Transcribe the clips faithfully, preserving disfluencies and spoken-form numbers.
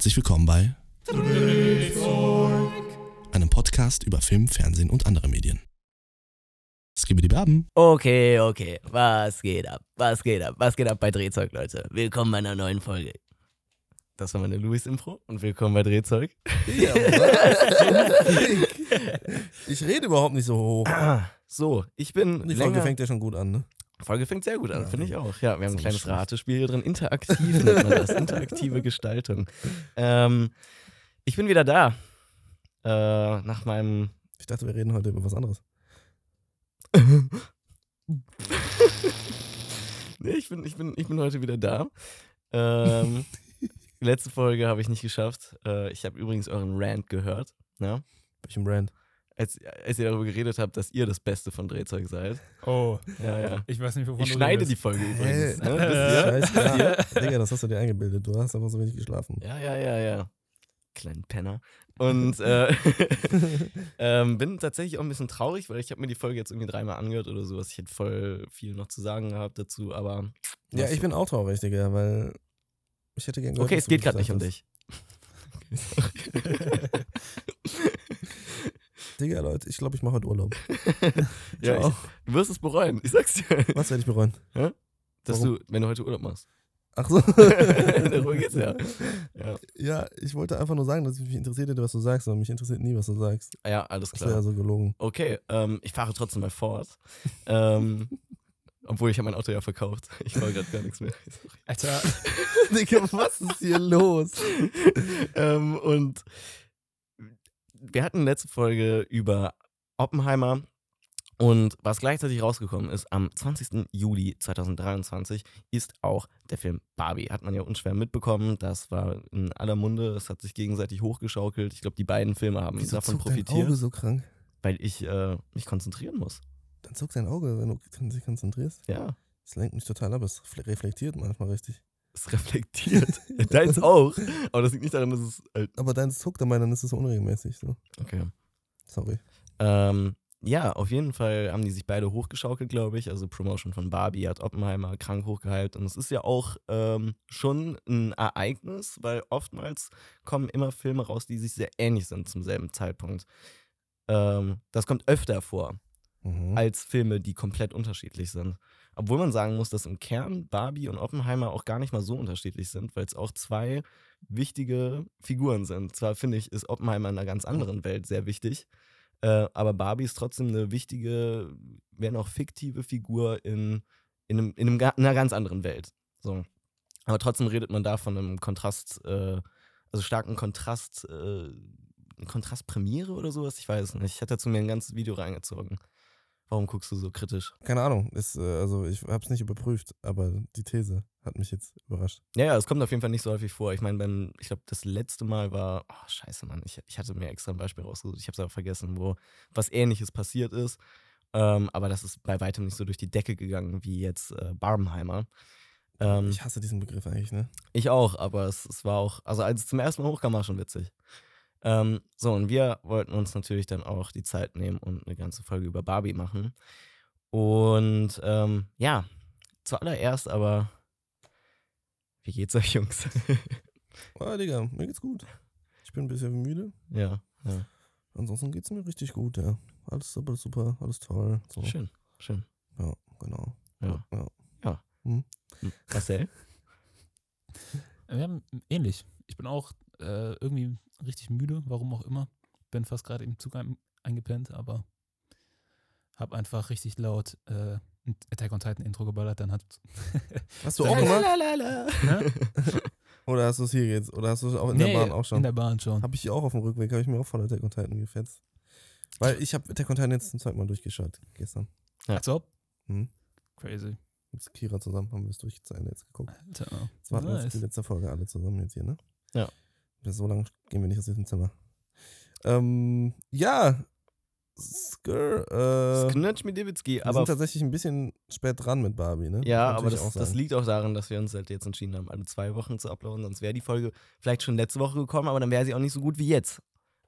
Herzlich willkommen bei Drehzeug, einem Podcast über Film, Fernsehen und andere Medien. Skibidi Baben. Okay, okay, was geht ab, was geht ab, was geht ab bei Drehzeug, Leute. Willkommen bei einer neuen Folge. Das war meine Louis-Intro und willkommen bei Drehzeug. Ja, was? Ich rede überhaupt nicht so hoch. So, ich bin Die länger... Folge fängt ja schon gut an, ne? Folge fängt sehr gut an, Ja, finde ich auch. Ja, wir haben ein so kleines schlecht. Ratespiel hier drin. Interaktiv nennt man das. Interaktive Gestaltung. Ähm, ich bin wieder da. Äh, nach meinem... Ich dachte, wir reden heute über was anderes. nee, ich bin, ich, bin, ich bin heute wieder da. Ähm, letzte Folge habe ich nicht geschafft. Äh, ich habe übrigens euren Rant gehört. Ja? Welchen Brand? Als, als ihr darüber geredet habt, dass ihr das Beste von Drehzeug seid. Oh, Ja, ja. ich weiß nicht, wovon Ich du schneide redest. die Folge übrigens. Hey, Ne? Wisst ihr? Scheiße, ja. Digga, das hast du dir eingebildet. Du hast einfach so wenig geschlafen. Ja, ja, ja, ja. Kleinen Penner. Und äh, ähm, bin tatsächlich auch ein bisschen traurig, weil ich habe mir die Folge jetzt irgendwie dreimal angehört oder sowas. Ich hätte voll viel noch zu sagen gehabt dazu, aber... Ja, ich bin auch traurig, Digga, weil ich hätte gerne gehört, Okay, was es du geht gerade nicht um gesagt dich. hast. Digga, Leute, ich glaube, ich mache heute Urlaub. Ja, ich, Ciao. du wirst es bereuen, ich sag's dir. Was werde ich bereuen? Dass Warum? du, wenn du heute Urlaub machst. Ach so. Darüber geht's ja. Ja, Ja, ich wollte einfach nur sagen, dass mich interessiert hätte, was du sagst, aber mich interessiert nie, was du sagst. ja alles Das wäre ja klar. so gelogen. Okay, ähm, ich fahre trotzdem mal fort. ähm, obwohl ich habe mein Auto ja verkauft. Ich fahre gerade gar nichts mehr. Alter, Digga, was ist hier los? ähm, und wir hatten letzte Folge über Oppenheimer und was gleichzeitig rausgekommen ist, am zwanzigsten Juli zweitausenddreiundzwanzig ist auch der Film Barbie. Hat man ja unschwer mitbekommen, das war in aller Munde, es hat sich gegenseitig hochgeschaukelt. Ich glaube, die beiden Filme haben Wieso davon zuckt dein profitiert, Auge so krank? weil ich äh, mich konzentrieren muss. Dann zuckt dein Auge, wenn du dich konzentrierst. Ja, Das lenkt mich total ab, es reflektiert manchmal richtig. es reflektiert. Deins auch, aber das liegt nicht daran, dass es halt... Aber deins zuckt dabei, dann ist es so unregelmäßig. So. Okay. Sorry. Ähm, ja, auf jeden Fall haben die sich beide hochgeschaukelt, glaube ich. Also Promotion von Barbie hat Oppenheimer krank hochgehypt. Und es ist ja auch ähm, schon ein Ereignis, weil oftmals kommen immer Filme raus, die sich sehr ähnlich sind zum selben Zeitpunkt. Ähm, das kommt öfter vor, Mhm. als Filme, die komplett unterschiedlich sind. Obwohl man sagen muss, dass im Kern Barbie und Oppenheimer auch gar nicht mal so unterschiedlich sind, weil es auch zwei wichtige Figuren sind. Zwar finde ich, ist Oppenheimer in einer ganz anderen Welt sehr wichtig, äh, aber Barbie ist trotzdem eine wichtige, wenn auch fiktive Figur in, in, einem, in, einem, ga- in einer ganz anderen Welt. So. Aber trotzdem redet man da von einem Kontrast, äh, also starken Kontrast, äh, Kontrastpremiere oder sowas, ich weiß es nicht. Ich hätte dazu mir ein ganzes Video reingezogen. Warum guckst du so kritisch? Keine Ahnung, ist, äh, also ich habe es nicht überprüft, aber die These hat mich jetzt überrascht. Ja, ja, es kommt auf jeden Fall nicht so häufig vor. Ich meine, beim, ich glaube, das letzte Mal war, oh, scheiße, Mann, ich, ich hatte mir extra ein Beispiel rausgesucht, ich habe es aber vergessen, wo was Ähnliches passiert ist. Ähm, aber das ist bei weitem nicht so durch die Decke gegangen wie jetzt äh, Barbenheimer. Ähm, ich, Ich hasse diesen Begriff eigentlich, ne? ich auch, aber es, es war auch, also als es zum ersten Mal hochkam, war schon witzig. Ähm, so, und wir wollten uns natürlich dann auch die Zeit nehmen und eine ganze Folge über Barbie machen. Und ähm, ja, zuallererst aber, wie geht's euch, Jungs? Oh, Digga, mir geht's gut. Ich bin ein bisschen müde. ja, ja, Ansonsten geht's mir richtig gut, ja. Alles super, super, alles toll. So. schön, schön. Ja, genau. Ja. Ja. Hm, Marcel? wir haben ähnlich. Ich bin auch äh, irgendwie richtig müde, warum auch immer. Bin fast gerade im Zug ein, eingepennt, aber hab einfach richtig laut äh, ein Attack on Titan Intro geballert. Dann hat Hast du auch gemacht? ne? Oder hast du es hier jetzt? Oder hast du es auch in Nee, der Bahn auch schon? in der Bahn schon. Habe ich hier auch auf dem Rückweg, habe ich mir auch voll Attack on Titan gefetzt. Weil ich habe Attack on Titan jetzt zum zweiten Mal durchgeschaut, gestern. Ja. Als ob? Hm. Crazy. Mit Kira zusammen haben wir es durch zu Ende jetzt geguckt. Alter. Das war Nice. jetzt die letzte Folge alle zusammen jetzt hier, ne? Ja. Bis so lange gehen wir nicht aus diesem Zimmer. Ähm, ja. Skrr, äh, Sknutsch mit Dewitzki, wir aber sind tatsächlich ein bisschen spät dran mit Barbie, ne? ja, Muss aber natürlich das, auch das sagen. liegt auch daran, dass wir uns halt jetzt entschieden haben, alle zwei Wochen zu uploaden. Sonst wäre die Folge vielleicht schon letzte Woche gekommen, aber dann wäre sie auch nicht so gut wie jetzt.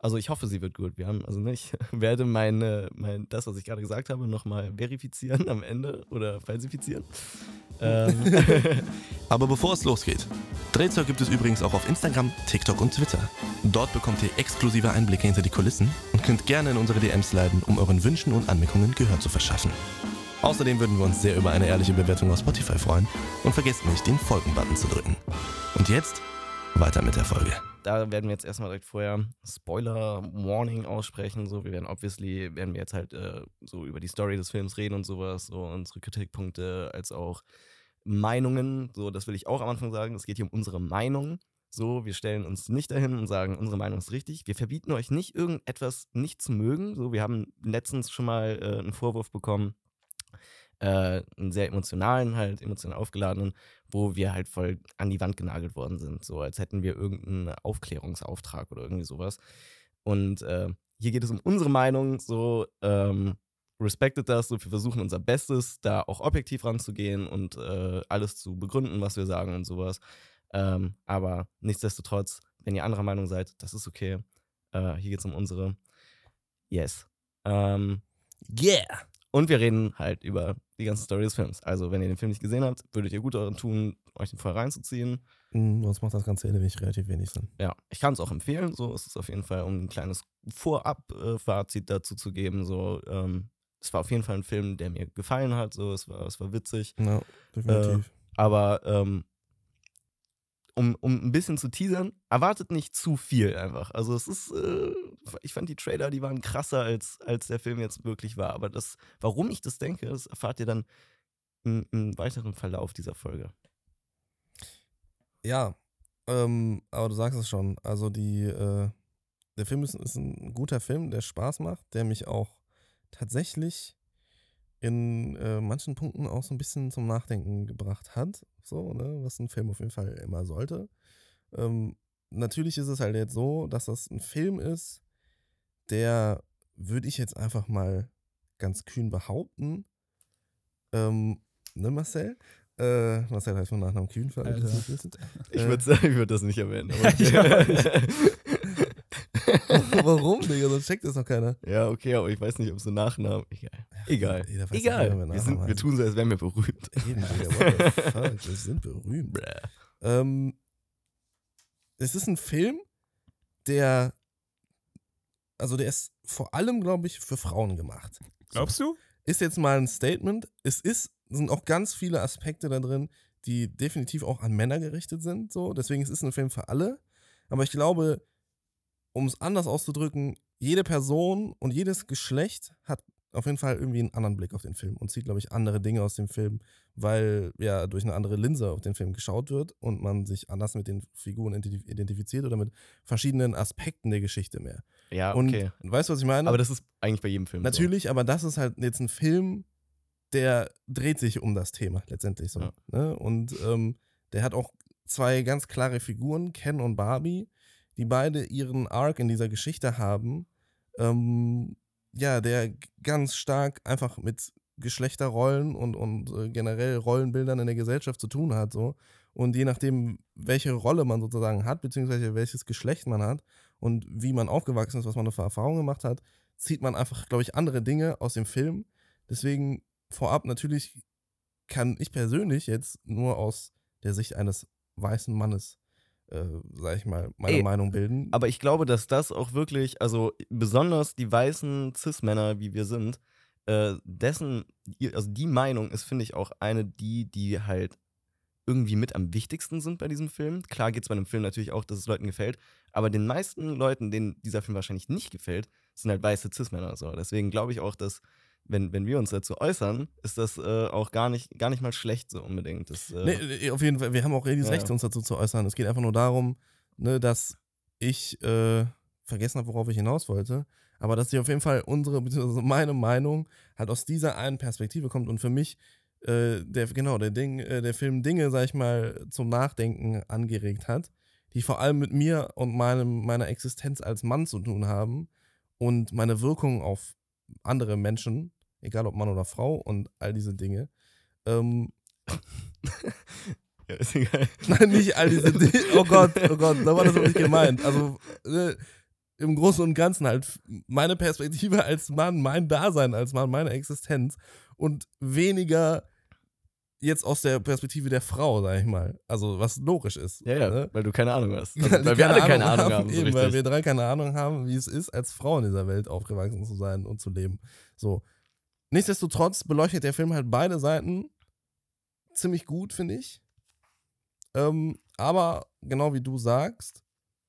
Also ich hoffe, sie wird gut. Wir haben, also ne, ich werde meine, mein, das, was ich gerade gesagt habe, nochmal verifizieren am Ende oder falsifizieren. ähm. Aber bevor es losgeht, Drehzeug gibt es übrigens auch auf Instagram, TikTok und Twitter. Dort bekommt ihr exklusive Einblicke hinter die Kulissen und könnt gerne in unsere D Ms leiten, um euren Wünschen und Anmerkungen Gehör zu verschaffen. Außerdem würden wir uns sehr über eine ehrliche Bewertung auf Spotify freuen und vergesst nicht, den Folgen-Button zu drücken. Und jetzt weiter mit der Folge. Da werden wir jetzt erstmal direkt vorher Spoiler-Warning aussprechen. So, wir werden obviously, werden wir jetzt halt äh, so über die Story des Films reden und sowas, so unsere Kritikpunkte als auch Meinungen. So, das will ich auch am Anfang sagen. Es geht hier um unsere Meinung. So, wir stellen uns nicht dahin und sagen, unsere Meinung ist richtig. Wir verbieten euch nicht, irgendetwas nicht zu mögen. So, wir haben letztens schon mal äh, einen Vorwurf bekommen, äh, einen sehr emotionalen, halt emotional aufgeladenen, wo wir halt voll an die Wand genagelt worden sind, so als hätten wir irgendeinen Aufklärungsauftrag oder irgendwie sowas. Und äh, hier geht es um unsere Meinung, so ähm, respectet das, so wir versuchen unser Bestes, da auch objektiv ranzugehen und äh, alles zu begründen, was wir sagen und sowas. Ähm, aber nichtsdestotrotz, wenn ihr anderer Meinung seid, das ist okay. Äh, hier geht es um unsere. Yes. Ähm, Yeah! Und wir reden halt über die ganze Story des Films. Also, wenn ihr den Film nicht gesehen habt, würdet ihr gut daran tun, euch den vorher reinzuziehen. Mhm, sonst macht das Ganze nämlich relativ wenig Sinn. Ja, ich kann es auch empfehlen. So ist es auf jeden Fall, um ein kleines Vorab-Fazit dazu zu geben. So, ähm, es war auf jeden Fall ein Film, der mir gefallen hat. So, es war, es war witzig. Ja, definitiv. Äh, aber ähm, um, um ein bisschen zu teasern, erwartet nicht zu viel einfach. Also es ist, äh, ich fand die Trailer, die waren krasser, als, als der Film jetzt wirklich war. Aber das, warum ich das denke, das erfahrt ihr dann im, im weiteren Verlauf dieser Folge. Ja, ähm, aber du sagst es schon. Also die, äh, der Film ist, ist ein guter Film, der Spaß macht, der mich auch tatsächlich in äh, manchen Punkten auch so ein bisschen zum Nachdenken gebracht hat. So, ne, was ein Film auf jeden Fall immer sollte. Ähm, natürlich ist es halt jetzt so, dass das ein Film ist, der, würde ich jetzt einfach mal ganz kühn behaupten, ähm, ne Marcel? Äh, Marcel heißt von Nachnamen Kühn, für alle, die das nicht wissen. Ich Äh, würde sagen, ich würde das nicht erwähnen. Aber Warum, Digga? Sonst checkt das noch keiner. ja, okay, aber ich weiß nicht, ob so Nachnamen. Egal. Egal. Jeder weiß, Egal. wer wir Wir, sind, Nachnamen wir tun so, als wären wir berühmt. Eben, Digga, what the fuck? Wir sind berühmt. Bäh. Ähm, es ist ein Film, der, also der ist vor allem, glaube ich, für Frauen gemacht. Glaubst du? Ist jetzt mal ein Statement. Es ist, sind auch ganz viele Aspekte da drin, die definitiv auch an Männer gerichtet sind. So. Deswegen es ist es ein Film für alle. Aber ich glaube, um es anders auszudrücken, jede Person und jedes Geschlecht hat auf jeden Fall irgendwie einen anderen Blick auf den Film und sieht, glaube ich, andere Dinge aus dem Film, weil ja durch eine andere Linse auf den Film geschaut wird und man sich anders mit den Figuren identif- identifiziert oder mit verschiedenen Aspekten der Geschichte mehr. Ja, Und okay. weißt du, was ich meine? Aber das ist eigentlich bei jedem Film Natürlich, aber das ist halt jetzt ein Film, der dreht sich um das Thema letztendlich so. Ja. Ne? Und ähm, der hat auch zwei ganz klare Figuren, Ken und Barbie, die beide ihren Arc in dieser Geschichte haben, ähm, ja, der g- ganz stark einfach mit Geschlechterrollen und, und äh, generell Rollenbildern in der Gesellschaft zu tun hat. So. Und je nachdem, welche Rolle man sozusagen hat, beziehungsweise welches Geschlecht man hat und wie man aufgewachsen ist, was man für Erfahrungen gemacht hat, zieht man einfach, glaube ich, andere Dinge aus dem Film. Deswegen vorab natürlich kann ich persönlich jetzt nur aus der Sicht eines weißen Mannes, äh, sag ich mal, meine Ey, Meinung bilden. Aber ich glaube, dass das auch wirklich, also besonders die weißen Cis-Männer, wie wir sind, äh, dessen, also die Meinung ist, finde ich, auch eine, die, die halt irgendwie mit am wichtigsten sind bei diesem Film. Klar geht es bei einem Film natürlich auch, dass es Leuten gefällt, aber den meisten Leuten, denen dieser Film wahrscheinlich nicht gefällt, sind halt weiße Cis-Männer. So. Deswegen glaube ich auch, dass, wenn, wenn wir uns dazu äußern, ist das äh, auch gar nicht, gar nicht mal schlecht so unbedingt. Das, äh, Nee, nee, auf jeden Fall, wir haben auch jedes Ja, Recht, ja. uns dazu zu äußern. Es geht einfach nur darum, ne, dass ich äh, vergessen habe, worauf ich hinaus wollte, aber dass hier auf jeden Fall unsere, beziehungsweise meine Meinung halt aus dieser einen Perspektive kommt und für mich äh, der, genau, der Ding, äh, der Film Dinge, sag ich mal, zum Nachdenken angeregt hat, die vor allem mit mir und meinem, meiner Existenz als Mann zu tun haben und meine Wirkung auf andere Menschen, egal ob Mann oder Frau und all diese Dinge. Ähm, ja, ist egal. Nein, nicht all diese Dinge. Oh Gott, oh Gott, da war das auch nicht gemeint. Also, äh, im Großen und Ganzen halt meine Perspektive als Mann, mein Dasein als Mann, meine Existenz und weniger jetzt aus der Perspektive der Frau, sag ich mal. Also was logisch ist. Ja, ja, ne? weil du keine Ahnung hast. Weil, Also, weil wir alle keine Ahnung haben. So eben, richtig. weil wir drei keine Ahnung haben, wie es ist, als Frau in dieser Welt aufgewachsen zu sein und zu leben. So. Nichtsdestotrotz beleuchtet der Film halt beide Seiten ziemlich gut, finde ich. Ähm, aber genau wie du sagst,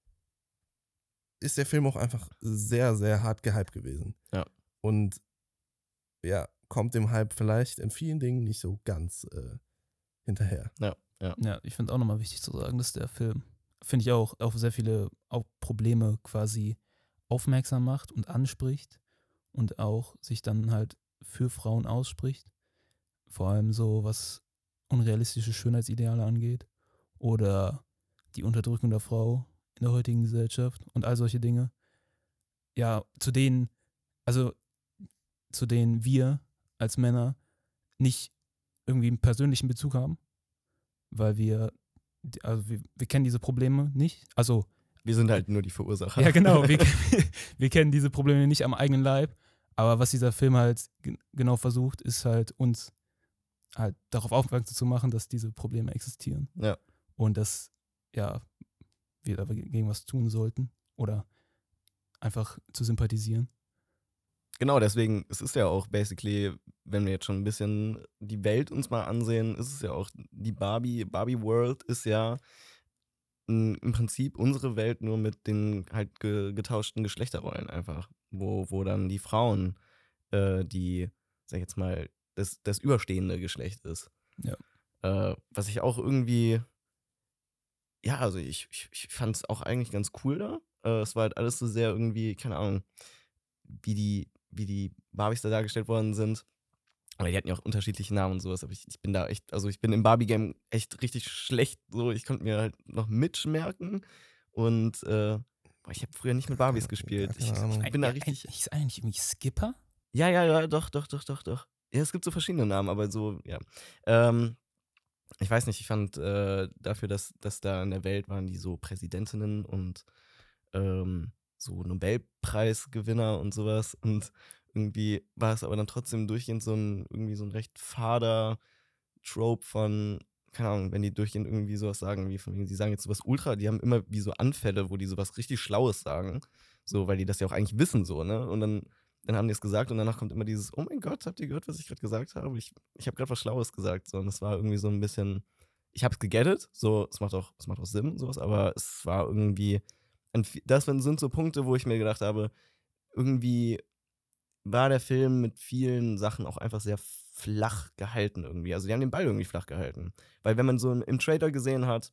ist der Film auch einfach sehr, sehr hart gehypt gewesen. Ja. Und ja, kommt dem Hype vielleicht in vielen Dingen nicht so ganz äh, hinterher. Ja, ja. Ja, ich finde auch nochmal wichtig zu sagen, dass der Film, finde ich auch, auf sehr viele auch Probleme quasi aufmerksam macht und anspricht und auch sich dann halt für Frauen ausspricht. Vor allem so, was unrealistische Schönheitsideale angeht oder die Unterdrückung der Frau in der heutigen Gesellschaft und all solche Dinge. Ja, zu denen, also zu denen wir als Männer nicht irgendwie einen persönlichen Bezug haben, weil wir, also wir, wir kennen diese Probleme nicht. Also, Wir sind halt nur die Verursacher. ja genau, wir, wir kennen diese Probleme nicht am eigenen Leib, aber was dieser Film halt g- genau versucht, ist halt uns halt darauf aufmerksam zu machen, dass diese Probleme existieren. Ja. Und dass, ja, wir dagegen was tun sollten oder einfach zu sympathisieren. Genau, deswegen, es ist ja auch basically, wenn wir jetzt schon ein bisschen die Welt uns mal ansehen, ist es ja auch, die Barbie, Barbie World ist ja m, im Prinzip unsere Welt nur mit den halt ge, getauschten Geschlechterrollen einfach, wo, wo dann die Frauen äh, die, sag ich jetzt mal, das, das überstehende Geschlecht ist. Ja. Äh, was ich auch irgendwie, ja, also ich, ich, ich fand es auch eigentlich ganz cool da. Äh, es war halt alles so sehr irgendwie, keine Ahnung, wie die, wie die Barbies da dargestellt worden sind. Aber die hatten ja auch unterschiedliche Namen und sowas, aber ich, ich bin da echt, also ich bin im Barbie-Game echt richtig schlecht. So, ich konnte mir halt noch Mitch merken und äh, boah, ich habe früher nicht mit Barbies gespielt. Ich, Keine Ahnung. ich bin da richtig. Ist eigentlich irgendwie Skipper? Ja, ja, ja, doch, doch, doch, doch, doch. Ja, es gibt so verschiedene Namen, aber so, ja. Ähm, ich weiß nicht, ich fand äh, dafür, dass, dass da in der Welt waren die so Präsidentinnen und ähm, so Nobelpreisgewinner und sowas. Und irgendwie war es aber dann trotzdem durchgehend so ein, irgendwie so ein recht fader Trope von, keine Ahnung, wenn die durchgehend irgendwie sowas sagen, wie von wegen, die sagen jetzt sowas ultra, die haben immer wie so Anfälle, wo die sowas richtig Schlaues sagen. So, weil die das ja auch eigentlich wissen, so, ne? Und dann, dann haben die es gesagt und danach kommt immer dieses, oh mein Gott, habt ihr gehört, was ich gerade gesagt habe? Ich, ich habe gerade was Schlaues gesagt. So, und das war irgendwie so ein bisschen, ich habe es gegettet, so, es macht auch, es macht auch Sinn, sowas, aber es war irgendwie, das sind so Punkte, wo ich mir gedacht habe, irgendwie war der Film mit vielen Sachen auch einfach sehr flach gehalten irgendwie. Also die haben den Ball irgendwie flach gehalten. Weil wenn man so im, im Trailer gesehen hat,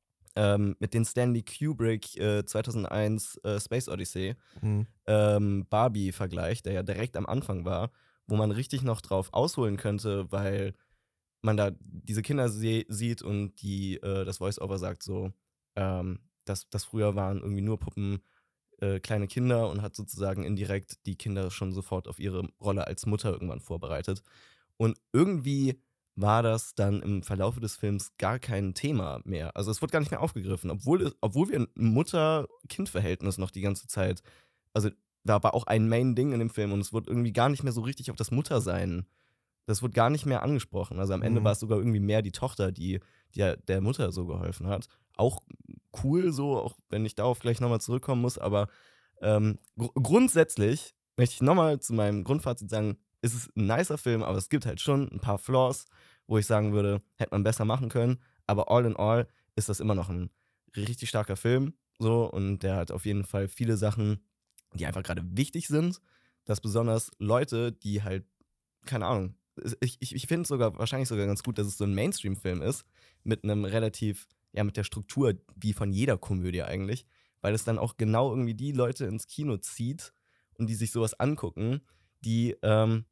ähm, mit den Stanley Kubrick äh, zweitausendeins äh, Space Odyssey, Mhm. ähm, Barbie-Vergleich, der ja direkt am Anfang war, wo man richtig noch drauf ausholen könnte, weil man da diese Kinder se- sieht und die äh, das Voice-Over sagt so, ähm, dass das früher waren irgendwie nur Puppen, äh, kleine Kinder und hat sozusagen indirekt die Kinder schon sofort auf ihre Rolle als Mutter irgendwann vorbereitet. Und irgendwie war das dann im Verlauf des Films gar kein Thema mehr. Also es wurde gar nicht mehr aufgegriffen, obwohl, es, obwohl wir ein Mutter-Kind-Verhältnis noch die ganze Zeit, also da war auch ein Main-Ding in dem Film und es wurde irgendwie gar nicht mehr so richtig auf das Muttersein, das wurde gar nicht mehr angesprochen. Also am Ende Mhm. war es sogar irgendwie mehr die Tochter, die, die der, der Mutter so geholfen hat. Auch cool so, auch wenn ich darauf gleich nochmal zurückkommen muss, aber ähm, gr grundsätzlich möchte ich nochmal zu meinem Grundfazit sagen, es ist ein nicer Film, aber es gibt halt schon ein paar Flaws, wo ich sagen würde, hätte man besser machen können, aber all in all ist das immer noch ein richtig starker Film, so, und der hat auf jeden Fall viele Sachen, die einfach gerade wichtig sind, dass besonders Leute, die halt, keine Ahnung, ich, ich, ich finde es sogar, wahrscheinlich sogar ganz gut, dass es so ein Mainstream-Film ist, mit einem relativ, ja, mit der Struktur wie von jeder Komödie eigentlich, weil es dann auch genau irgendwie die Leute ins Kino zieht und die sich sowas angucken, die, ähm,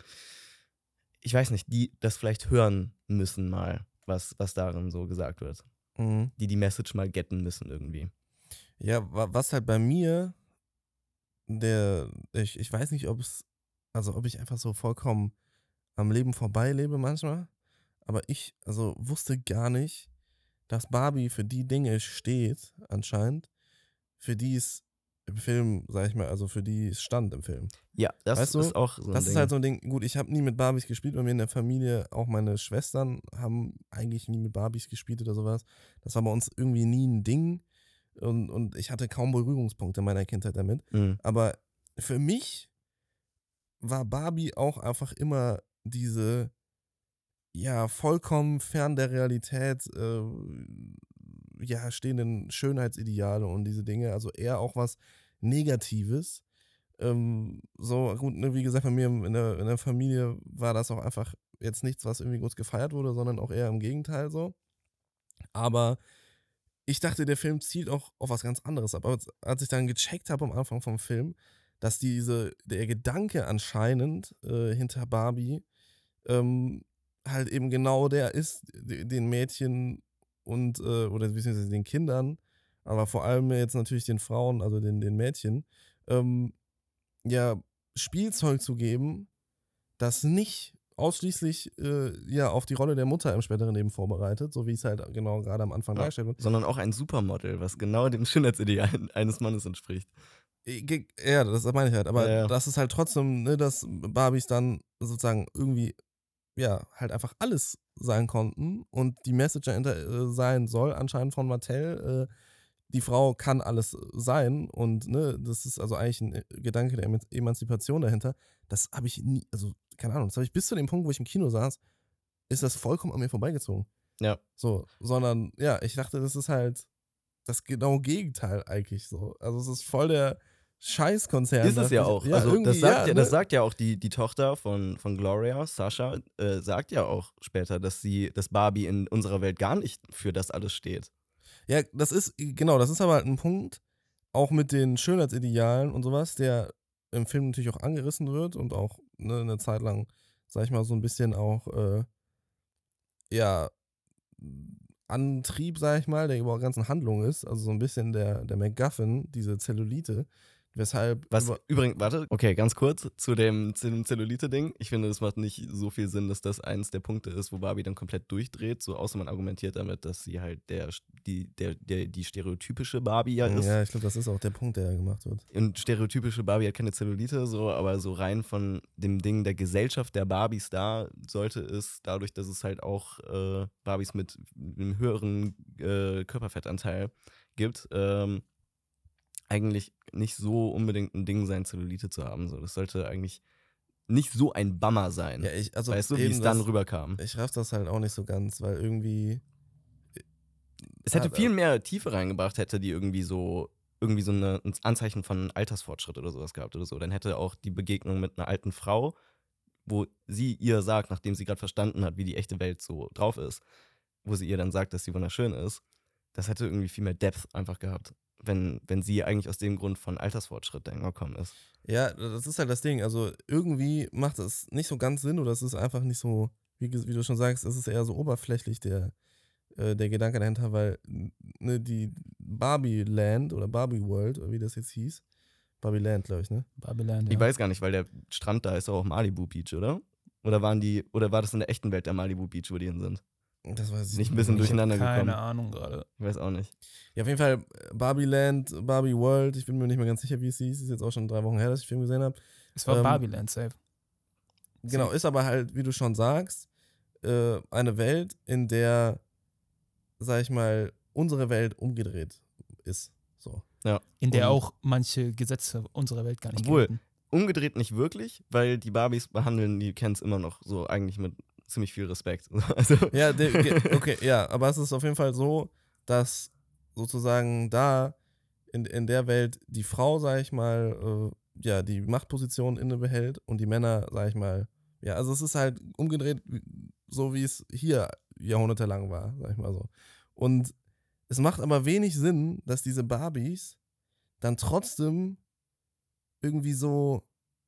ich weiß nicht, die das vielleicht hören müssen mal, was, was darin so gesagt wird. Mhm. Die die Message mal getten müssen irgendwie. Ja, wa- was halt bei mir, der, ich, ich weiß nicht, ob es, also ob ich einfach so vollkommen am Leben vorbei lebe manchmal, aber ich, also wusste gar nicht, dass Barbie für die Dinge steht, anscheinend, für die es im Film, sag ich mal, also für die es stand im Film. Ja, das Weißt du, ist auch so ein Das Ding. ist halt so ein Ding, gut, ich habe nie mit Barbies gespielt, bei mir in der Familie, auch meine Schwestern haben eigentlich nie mit Barbies gespielt oder sowas. Das war bei uns irgendwie nie ein Ding und, und ich hatte kaum Berührungspunkte in meiner Kindheit damit. Mhm. Aber für mich war Barbie auch einfach immer diese, ja, vollkommen fern der Realität, äh, ja, stehenden Schönheitsideale und diese Dinge, also eher auch was Negatives. Ähm, so, gut, ne, wie gesagt, bei mir in der, in der Familie war das auch einfach jetzt nichts, was irgendwie groß gefeiert wurde, sondern auch eher im Gegenteil so. Aber ich dachte, der Film zielt auch auf was ganz anderes ab. Aber als ich dann gecheckt habe am Anfang vom Film, dass diese, der Gedanke anscheinend äh, hinter Barbie ähm, halt eben genau der ist, de- den Mädchen und, äh, oder beziehungsweise den Kindern, aber vor allem jetzt natürlich den Frauen, also den, den Mädchen, ähm, ja, Spielzeug zu geben, das nicht ausschließlich äh, ja, auf die Rolle der Mutter im späteren Leben vorbereitet, so wie es halt genau gerade am Anfang Ja, dargestellt wird. sondern auch ein Supermodel, was genau dem Schönheitsideal eines Mannes entspricht. Äh, ge- Ja, das meine ich halt, aber Ja, ja. das ist halt trotzdem, ne, dass Barbies dann sozusagen irgendwie, ja, halt einfach alles sein konnten und die Message dahinter äh, sein soll, anscheinend von Mattel, äh, die Frau kann alles sein und ne, das ist also eigentlich ein äh, Gedanke der Eman- Emanzipation dahinter. Das habe ich nie, also keine Ahnung, das habe ich bis zu dem Punkt, wo ich im Kino saß, ist das vollkommen an mir vorbeigezogen. Ja. So, sondern ja, ich dachte, das ist halt das genaue Gegenteil eigentlich so. Also es ist voll der Scheißkonzern. Ist es ja auch. Ja, also irgendwie, das sagt ja, ja, das ne? sagt ja auch die, die Tochter von, von Gloria, Sasha, äh, sagt ja auch später, dass sie, dass Barbie in unserer Welt gar nicht für das alles steht. Ja, das ist, genau, das ist aber halt ein Punkt, auch mit den Schönheitsidealen und sowas, der im Film natürlich auch angerissen wird und auch ne, eine Zeit lang, sag ich mal, so ein bisschen auch, äh, ja, Antrieb, sag ich mal, der über der ganzen Handlung ist. Also so ein bisschen der, der MacGuffin, diese Zellulite, weshalb. Was über- übrigens, warte, okay, ganz kurz zu dem, zu dem Zellulite-Ding. Ich finde, das macht nicht so viel Sinn, dass das eins der Punkte ist, wo Barbie dann komplett durchdreht. So außer man argumentiert damit, dass sie halt der, die, der, der, die stereotypische Barbie ja ist. Ja, ich glaube, das ist auch der Punkt, der gemacht wird. Und stereotypische Barbie hat keine Zellulite, so, aber so rein von dem Ding der Gesellschaft der Barbies da sollte es, dadurch, dass es halt auch äh, Barbies mit einem höheren äh, Körperfettanteil gibt, ähm, eigentlich nicht so unbedingt ein Ding sein, Zellulite zu haben. So, das sollte eigentlich nicht so ein Bummer sein. Ja, ich, also weißt du, wie eben es dann das- rüberkam? Ich raff das halt auch nicht so ganz, weil irgendwie. Es hätte Ah, viel mehr Tiefe reingebracht, hätte die irgendwie so irgendwie so eine, ein Anzeichen von Altersfortschritt oder sowas gehabt oder so. Dann hätte auch die Begegnung mit einer alten Frau, wo sie ihr sagt, nachdem sie gerade verstanden hat, wie die echte Welt so drauf ist, wo sie ihr dann sagt, dass sie wunderschön ist, das hätte irgendwie viel mehr Depth einfach gehabt, wenn, wenn sie eigentlich aus dem Grund von Altersfortschritt dann gekommen ist. Ja, das ist halt das Ding. Also irgendwie macht es nicht so ganz Sinn oder es ist einfach nicht so, wie, ges- wie du schon sagst, es ist eher so oberflächlich der, äh, der Gedanke dahinter, weil ne, die Barbie Land oder Barbie World, oder wie das jetzt hieß, Barbie Land, glaube ich, ne? Babylon, ja. Ich weiß gar nicht, weil der Strand da ist auch Malibu Beach, oder? Oder waren die, oder war das in der echten Welt der Malibu Beach, wo die hin sind? Das weiß ich Nicht ein bisschen mehr. Ich hab durcheinander keine gekommen. Ahnung gerade. Ich weiß auch nicht. Ja, auf jeden Fall äh, Barbie Land, Barbie World, ich bin mir nicht mehr ganz sicher, wie es hieß. Ist jetzt auch schon drei Wochen her, dass ich den Film gesehen habe. Es war Ähm, Babylon, safe. Genau, ist aber halt, wie du schon sagst, äh, eine Welt, in der, sag ich mal, unsere Welt umgedreht ist. So. In der und- auch manche Gesetze unserer Welt gar nicht Obwohl, gelten. umgedreht nicht wirklich, weil die Barbies behandeln die Kens immer noch so eigentlich mit ziemlich viel Respekt. Also, Ja, de, ge, okay, ja, aber es ist auf jeden Fall so, dass sozusagen da in, in der Welt die Frau, sag ich mal, äh, ja, die Machtposition inne behält und die Männer, sag ich mal, ja, also es ist halt umgedreht, so wie es hier jahrhundertelang war, sag ich mal so. Und es macht aber wenig Sinn, dass diese Barbies dann trotzdem irgendwie so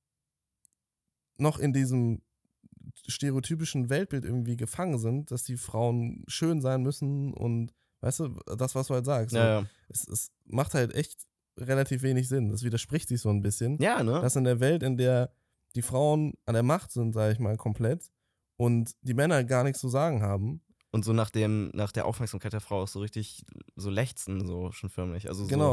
noch in diesem stereotypischen Weltbild irgendwie gefangen sind, dass die Frauen schön sein müssen und weißt du, das, was du halt sagst. ja, ja. Es, es macht halt echt relativ wenig Sinn. Das widerspricht sich so ein bisschen. ja, ne? Dass in der Welt, in der die Frauen an der Macht sind, sage ich mal, komplett und die Männer gar nichts zu sagen haben. Und so nach, dem, nach der Aufmerksamkeit der Frau auch so richtig so lechzen, so schon förmlich. Also Genau. so,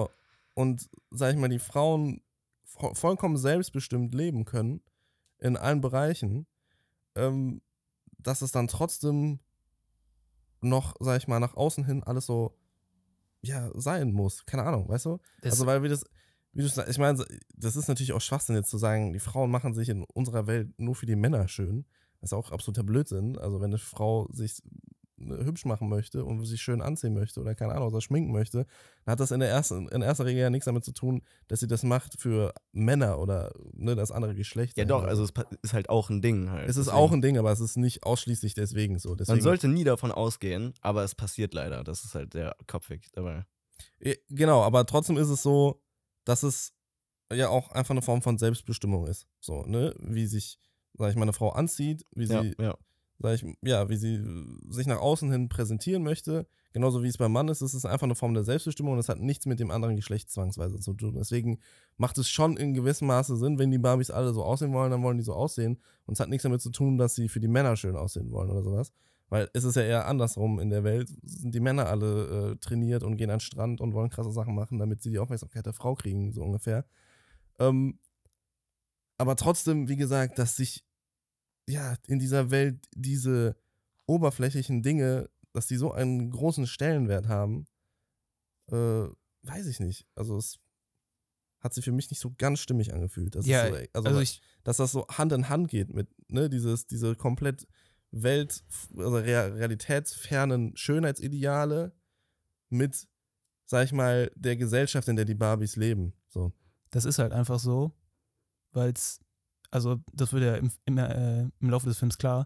und, sag ich mal, die Frauen vo- vollkommen selbstbestimmt leben können in allen Bereichen, ähm, dass es dann trotzdem noch, sag ich mal, nach außen hin alles so, ja, sein muss. Keine Ahnung, weißt du? Das- also, weil wir das, wie du sagst, ich meine, das ist natürlich auch Schwachsinn jetzt zu sagen, die Frauen machen sich in unserer Welt nur für die Männer schön. Das ist auch absoluter Blödsinn. Also, wenn eine Frau sich hübsch machen möchte und sich schön anziehen möchte oder keine Ahnung, oder schminken möchte, dann hat das in der ersten, in erster Regel ja nichts damit zu tun, dass sie das macht für Männer oder ne, das andere Geschlecht. Ja doch, also es pa- ist halt auch ein Ding halt. es ist Deswegen- auch ein Ding, aber es ist nicht ausschließlich deswegen so. Deswegen, Man sollte nie davon ausgehen, aber es passiert leider. Das ist halt der Kopfweg dabei. Ja, genau, aber trotzdem ist es so, dass es ja auch einfach eine Form von Selbstbestimmung ist. So, ne? Wie sich, sag ich mal, eine Frau anzieht, wie Ja, sie, ja. sag ich, ja, wie sie äh, sich nach außen hin präsentieren möchte. Genauso wie es beim Mann ist, es ist einfach eine Form der Selbstbestimmung und es hat nichts mit dem anderen Geschlecht zwangsweise zu tun. Deswegen macht es schon in gewissem Maße Sinn, wenn die Barbies alle so aussehen wollen, dann wollen die so aussehen. Und es hat nichts damit zu tun, dass sie für die Männer schön aussehen wollen oder sowas. Weil es ist ja eher andersrum in der Welt, sind die Männer alle äh, trainiert und gehen an den Strand und wollen krasse Sachen machen, damit sie die Aufmerksamkeit der Frau kriegen, so ungefähr. Ähm, aber trotzdem, wie gesagt, dass sich ja in dieser Welt diese oberflächlichen Dinge, dass die so einen großen Stellenwert haben, äh, weiß ich nicht. Also es hat sich für mich nicht so ganz stimmig angefühlt. Das Ja, ist so, also, also ich, dass das so Hand in Hand geht mit, ne, dieses, diese komplett Welt, also rea- realitätsfernen Schönheitsideale mit, sag ich mal, der Gesellschaft, in der die Barbies leben. So. das ist halt einfach so, weil es, also das wird ja im, im, äh, im Laufe des Films klar,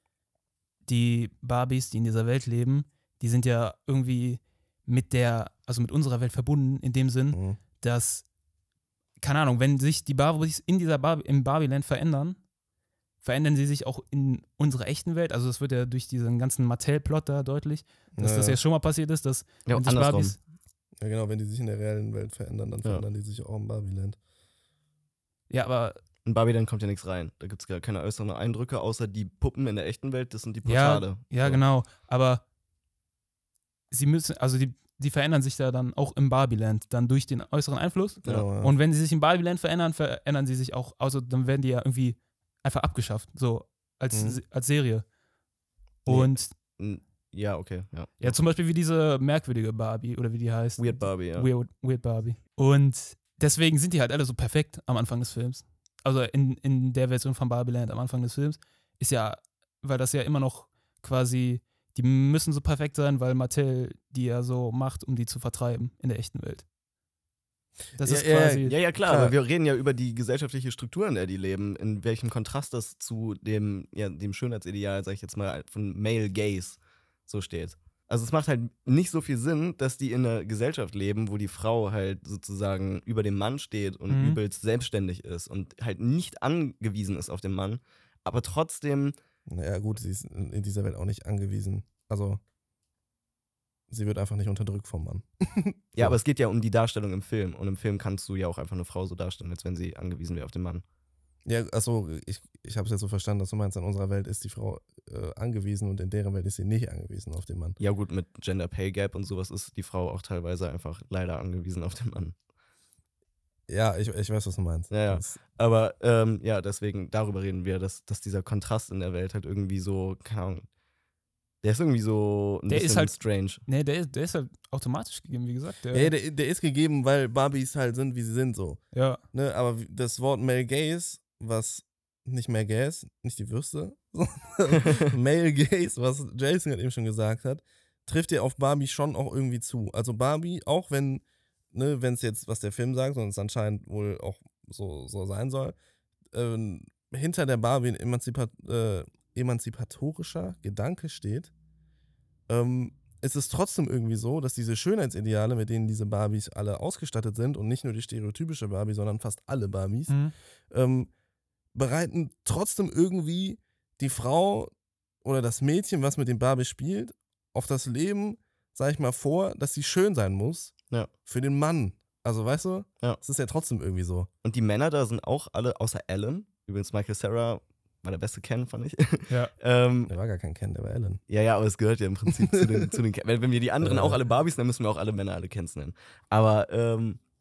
die Barbies, die in dieser Welt leben, die sind ja irgendwie mit der, also mit unserer Welt verbunden, in dem Sinn, Mhm. dass, keine Ahnung, wenn sich die Barbies in dieser Barbie, im Barbieland verändern, verändern sie sich auch in unserer echten Welt. Also es wird ja durch diesen ganzen Mattel-Plot da deutlich, dass Ja, das ja. ja schon mal passiert ist, dass Ja, wenn sich andersrum. Barbies, Ja, genau, wenn die sich in der reellen Welt verändern, dann Ja. verändern die sich auch im Barbieland. ja, aber In Barbieland kommt ja nichts rein. Da gibt es gar keine äußeren Eindrücke, außer die Puppen in der echten Welt, das sind die ja, Portale. ja So. genau, aber sie müssen, also die, die verändern sich da dann auch im Barbieland, dann durch den äußeren Einfluss. Genau, ja. Und wenn sie sich im Barbieland verändern, verändern sie sich auch, also dann werden die ja irgendwie einfach abgeschafft, so als, Mhm. als Serie. Nee. Und N- Ja, okay, ja. ja, zum Beispiel wie diese merkwürdige Barbie oder wie die heißt. Weird Barbie, ja. Weird, Weird Barbie. Und deswegen sind die halt alle so perfekt am Anfang des Films. Also in, in der Version von Barbieland am Anfang des Films ist ja, weil das ja immer noch quasi, die müssen so perfekt sein, weil Mattel die ja so macht, um die zu vertreiben in der echten Welt. Das Ja, ist ja, quasi. Ja, ja, klar, Klar. aber wir reden ja über die gesellschaftliche Struktur, in der die leben, in welchem Kontrast das zu dem, ja, dem Schönheitsideal, sag ich jetzt mal, von Male Gaze so steht. Also es macht halt nicht so viel Sinn, dass die in einer Gesellschaft leben, wo die Frau halt sozusagen über dem Mann steht und Mhm. übelst selbstständig ist und halt nicht angewiesen ist auf den Mann, aber trotzdem, Naja, gut, sie ist in in dieser Welt auch nicht angewiesen. Also, sie wird einfach nicht unterdrückt vom Mann. ja, So. aber es geht ja um die Darstellung im Film und im Film kannst du ja auch einfach eine Frau so darstellen, als wenn sie angewiesen wäre auf den Mann. Ja, achso, ich, ich habe es jetzt so verstanden, dass du meinst, in unserer Welt ist die Frau äh, angewiesen und in deren Welt ist sie nicht angewiesen auf den Mann. Ja gut, mit Gender Pay Gap und sowas ist die Frau auch teilweise einfach leider angewiesen auf den Mann. Ja, ich, ich weiß, was du meinst. Ja, ja. Das, Aber ähm, ja, deswegen, darüber reden wir, dass, dass dieser Kontrast in der Welt halt irgendwie so, keine Ahnung, der ist irgendwie so ein Der bisschen ist halt- strange. Nee, der ist, der ist halt automatisch gegeben, wie gesagt. Der, ja, der, der ist gegeben, weil Barbies halt sind, wie sie sind, so. ja. Ne? Aber wie- das Wort Male Gaze, was nicht Male Gaze, nicht die Würste, sondern Male Gaze, was Jason gerade eben schon gesagt hat, trifft ja auf Barbie schon auch irgendwie zu. Also Barbie, auch wenn, ne, wenn es jetzt, was der Film sagt, und es anscheinend wohl auch so, so sein soll, ähm, hinter der Barbie ein emanzipat äh, emanzipatorischer Gedanke steht, ähm, ist es trotzdem irgendwie so, dass diese Schönheitsideale, mit denen diese Barbies alle ausgestattet sind, und nicht nur die stereotypische Barbie, sondern fast alle Barbies, Mhm. ähm, bereiten trotzdem irgendwie die Frau oder das Mädchen, was mit dem Barbie spielt, auf das Leben, sag ich mal, vor, dass sie schön sein muss Ja. für den Mann. Also, weißt du? Ja. Es ist ja trotzdem irgendwie so. Und die Männer da sind auch alle, außer Alan, übrigens Michael Cera war der beste Ken, fand ich. Ja. ähm, Der war gar kein Ken, der war Ellen. ja, ja, aber es gehört ja im Prinzip zu den, zu den Ken. Wenn, wenn wir die anderen Ja. auch alle Barbies, dann müssen wir auch alle Männer alle Kens nennen. Aber ähm,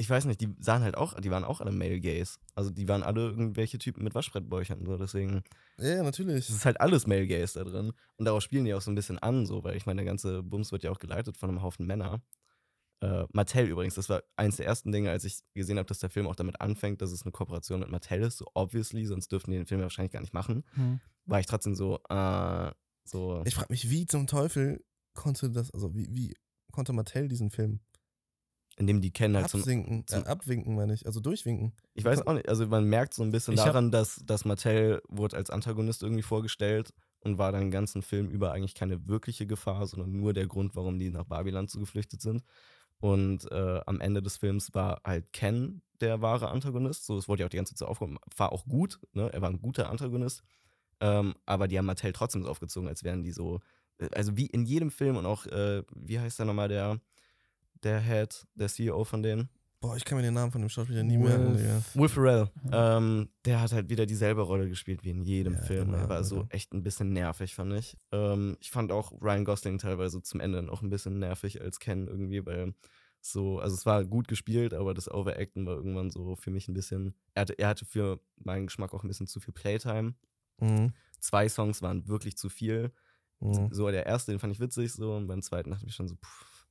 ich weiß nicht, die sahen halt auch, die waren auch alle Male Gays. Also die waren alle irgendwelche Typen mit Waschbrettbäuchern. So, deswegen, Ja, natürlich. es ist halt alles Male Gays da drin. Und darauf spielen die auch so ein bisschen an, so, weil ich meine, der ganze Bums wird ja auch geleitet von einem Haufen Männer. Äh, Mattel übrigens, das war eins der ersten Dinge, als ich gesehen habe, dass der Film auch damit anfängt, dass es eine Kooperation mit Mattel ist, so obviously, sonst dürften die den Film ja wahrscheinlich gar nicht machen. Hm. War ich trotzdem so, äh, so. Ich frage mich, wie zum Teufel konnte das, also wie, wie konnte Mattel diesen Film Indem die kennen halt so. absinken, zum- äh, abwinken, meine ich, also durchwinken? Ich weiß auch nicht, also man merkt so ein bisschen Ich hab- daran, dass, dass Mattel wurde als Antagonist irgendwie vorgestellt und war dann den ganzen Film über eigentlich keine wirkliche Gefahr, sondern nur der Grund, warum die nach Babyland so geflüchtet sind. Und äh, am Ende des Films war halt Ken der wahre Antagonist. So, das wurde ja auch die ganze Zeit so aufgehoben. War auch gut, ne? Er war ein guter Antagonist. Ähm, aber die haben Mattel trotzdem so aufgezogen, als wären die so. äh, Also wie in jedem Film und auch, äh, wie heißt der nochmal, der, der Head, der C E O von denen? Boah, ich kann mir den Namen von dem Schauspieler nie Wolf. merken, Digga. Will Ferrell. Ähm, der hat halt wieder dieselbe Rolle gespielt wie in jedem Ja, Film. immer, Er war so Alter. echt ein bisschen nervig, fand ich. Ähm, ich fand auch Ryan Gosling teilweise zum Ende noch ein bisschen nervig als Ken irgendwie, weil so, also es war gut gespielt, aber das Overacten war irgendwann so für mich ein bisschen, er hatte, er hatte für meinen Geschmack auch ein bisschen zu viel Playtime. Mhm. Zwei Songs waren wirklich zu viel. Mhm. So, der erste, den fand ich witzig so und beim zweiten dachte ich schon so, pff,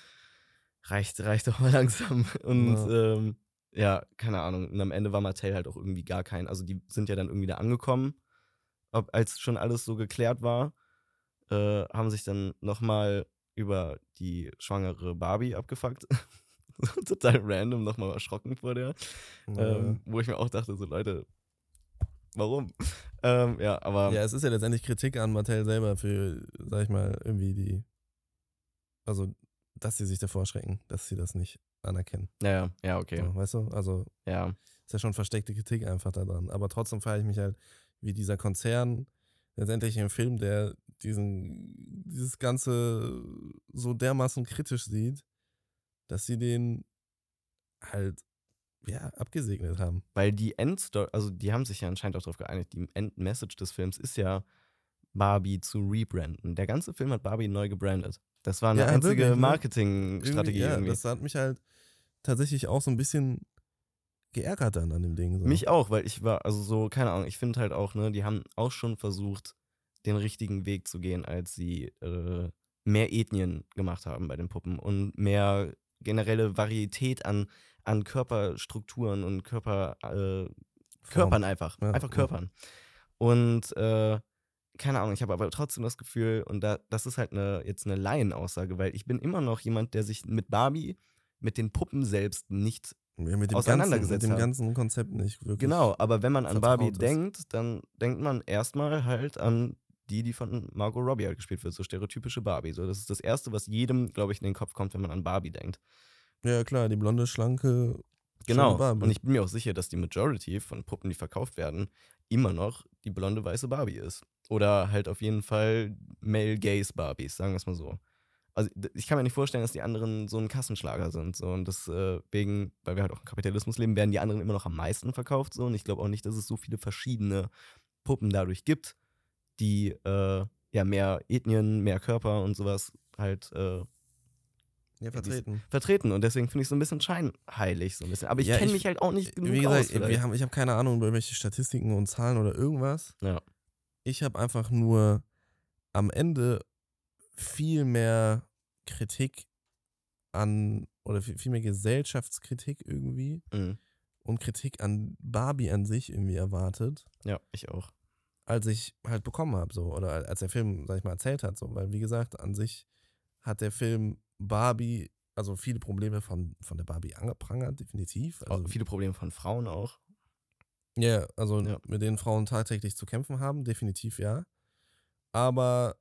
reicht, reicht doch mal langsam. Und Ja. ähm, ja, keine Ahnung. Und am Ende war Mattel halt auch irgendwie gar kein, also die sind ja dann irgendwie da angekommen, ob, als schon alles so geklärt war, äh, haben sich dann nochmal über die schwangere Barbie abgefuckt. Total random, nochmal erschrocken vor der. Ja. Ähm, wo ich mir auch dachte, so Leute, warum? ähm, ja, aber Ja, es ist ja letztendlich Kritik an Mattel selber für, sag ich mal, irgendwie die, also, dass sie sich davor schrecken, dass sie das nicht anerkennen. ja, ja, ja, okay. So, weißt du? Also, Ja. ist ja schon versteckte Kritik einfach daran. Aber trotzdem feiere ich mich halt, wie dieser Konzern letztendlich im Film, der diesen, dieses Ganze so dermaßen kritisch sieht, dass sie den halt, ja, abgesegnet haben. Weil die Endstory, also die haben sich ja anscheinend auch darauf geeinigt, die Endmessage des Films ist ja, Barbie zu rebranden. Der ganze Film hat Barbie neu gebrandet. Das war eine Ja, einzige wirklich, ne? Marketingstrategie ja, irgendwie. das hat mich halt tatsächlich auch so ein bisschen geärgert dann an dem Ding. So. Mich auch, weil ich war, also so, keine Ahnung, ich finde halt auch, ne, die haben auch schon versucht, den richtigen Weg zu gehen, als sie äh, mehr Ethnien gemacht haben bei den Puppen und mehr generelle Varietät an, an Körperstrukturen und Körper, äh, Körpern einfach. Ja, einfach ja. Körpern. Und äh, keine Ahnung, ich habe aber trotzdem das Gefühl, und da, das ist halt eine, jetzt eine Laienaussage, weil ich bin immer noch jemand, der sich mit Barbie, mit den Puppen selbst nicht Ja, mit dem, ganzen, auseinandergesetzt mit dem hat. ganzen Konzept nicht wirklich. Genau, aber wenn man an vertraut Barbie ist. denkt, dann denkt man erstmal halt an die, die von Margot Robbie halt gespielt wird, so stereotypische Barbie. So, das ist das Erste, was jedem, glaube ich, in den Kopf kommt, wenn man an Barbie denkt. Ja, klar, die blonde, schlanke. Genau, schöne Barbie. und ich bin mir auch sicher, dass die Majority von Puppen, die verkauft werden, immer noch die blonde, weiße Barbie ist. Oder halt auf jeden Fall Male Gaze Barbies, sagen wir es mal so. Also d- ich kann mir nicht vorstellen, dass die anderen so ein Kassenschlager sind. So. Und deswegen, weil wir halt auch im Kapitalismus leben, werden die anderen immer noch am meisten verkauft. So. Und ich glaube auch nicht, dass es so viele verschiedene Puppen dadurch gibt, die äh, ja mehr Ethnien, mehr Körper und sowas halt äh, Ja, vertreten. vertreten. Und deswegen finde ich es so ein bisschen scheinheilig. So ein bisschen. Aber ich Ja, kenne ich- mich halt auch nicht genug Wie gesagt, aus. vielleicht. wir haben, ich habe keine Ahnung über irgendwelche Statistiken und Zahlen oder irgendwas. Ja. Ich habe einfach nur am Ende viel mehr Kritik an, oder viel, viel mehr Gesellschaftskritik irgendwie Mhm. und Kritik an Barbie an sich irgendwie erwartet, Ja, ich auch. als ich halt bekommen habe, so, oder als der Film, sag ich mal, erzählt hat, so, weil wie gesagt, an sich hat der Film Barbie, also viele Probleme von, von der Barbie angeprangert, definitiv. Also, Auch viele Probleme von Frauen auch. ja, also Ja. mit denen Frauen tagtäglich zu kämpfen haben, definitiv ja. Aber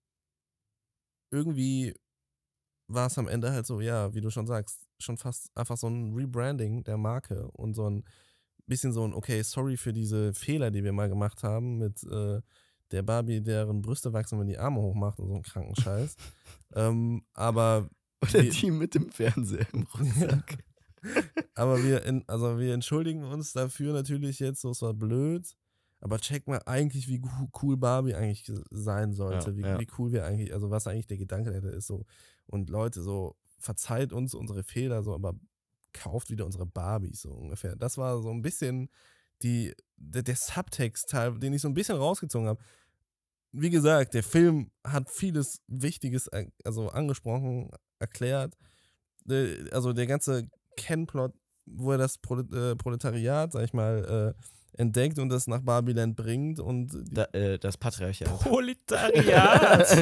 irgendwie war es am Ende halt so, ja, wie du schon sagst, schon fast einfach so ein Rebranding der Marke und so ein bisschen so ein, okay, sorry für diese Fehler, die wir mal gemacht haben mit äh, der Barbie, deren Brüste wachsen, wenn die Arme hochmacht und so einen kranken Scheiß. ähm, aber Oder Wir- die mit dem Fernseher im Rucksack. Aber wir, in, also wir entschuldigen uns dafür natürlich jetzt, so es war blöd. Aber check mal eigentlich, wie gu- cool Barbie eigentlich sein sollte. Ja, wie, ja. wie cool wir eigentlich, also was eigentlich der Gedanke dahinter ist. So. Und Leute, so verzeiht uns unsere Fehler, so, aber kauft wieder unsere Barbies, so ungefähr. Das war so ein bisschen die, der, der Subtext-Teil, den ich so ein bisschen rausgezogen habe. Wie gesagt, der Film hat vieles Wichtiges also angesprochen, erklärt. Also der ganze Ken-Plot, wo er das Proletariat, sag ich mal, äh, entdeckt und das nach Barbiland bringt und da, äh, das Patriarchat. Proletariat!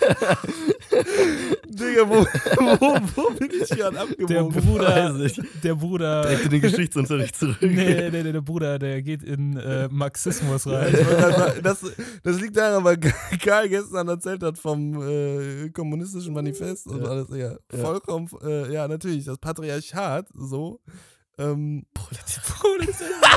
Digga, wo, wo, wo bin ich gerade abgebogen? Der Bruder, der Bruder. Direkt in den Geschichtsunterricht zurück. Nee, nee, nee, der Bruder, der geht in äh, Marxismus rein. das, das liegt daran, weil Karl gestern erzählt hat vom äh, kommunistischen Manifest und ja. alles. Ja, vollkommen, äh, ja, natürlich, das Patriarchat, so. Ähm, Proletariat.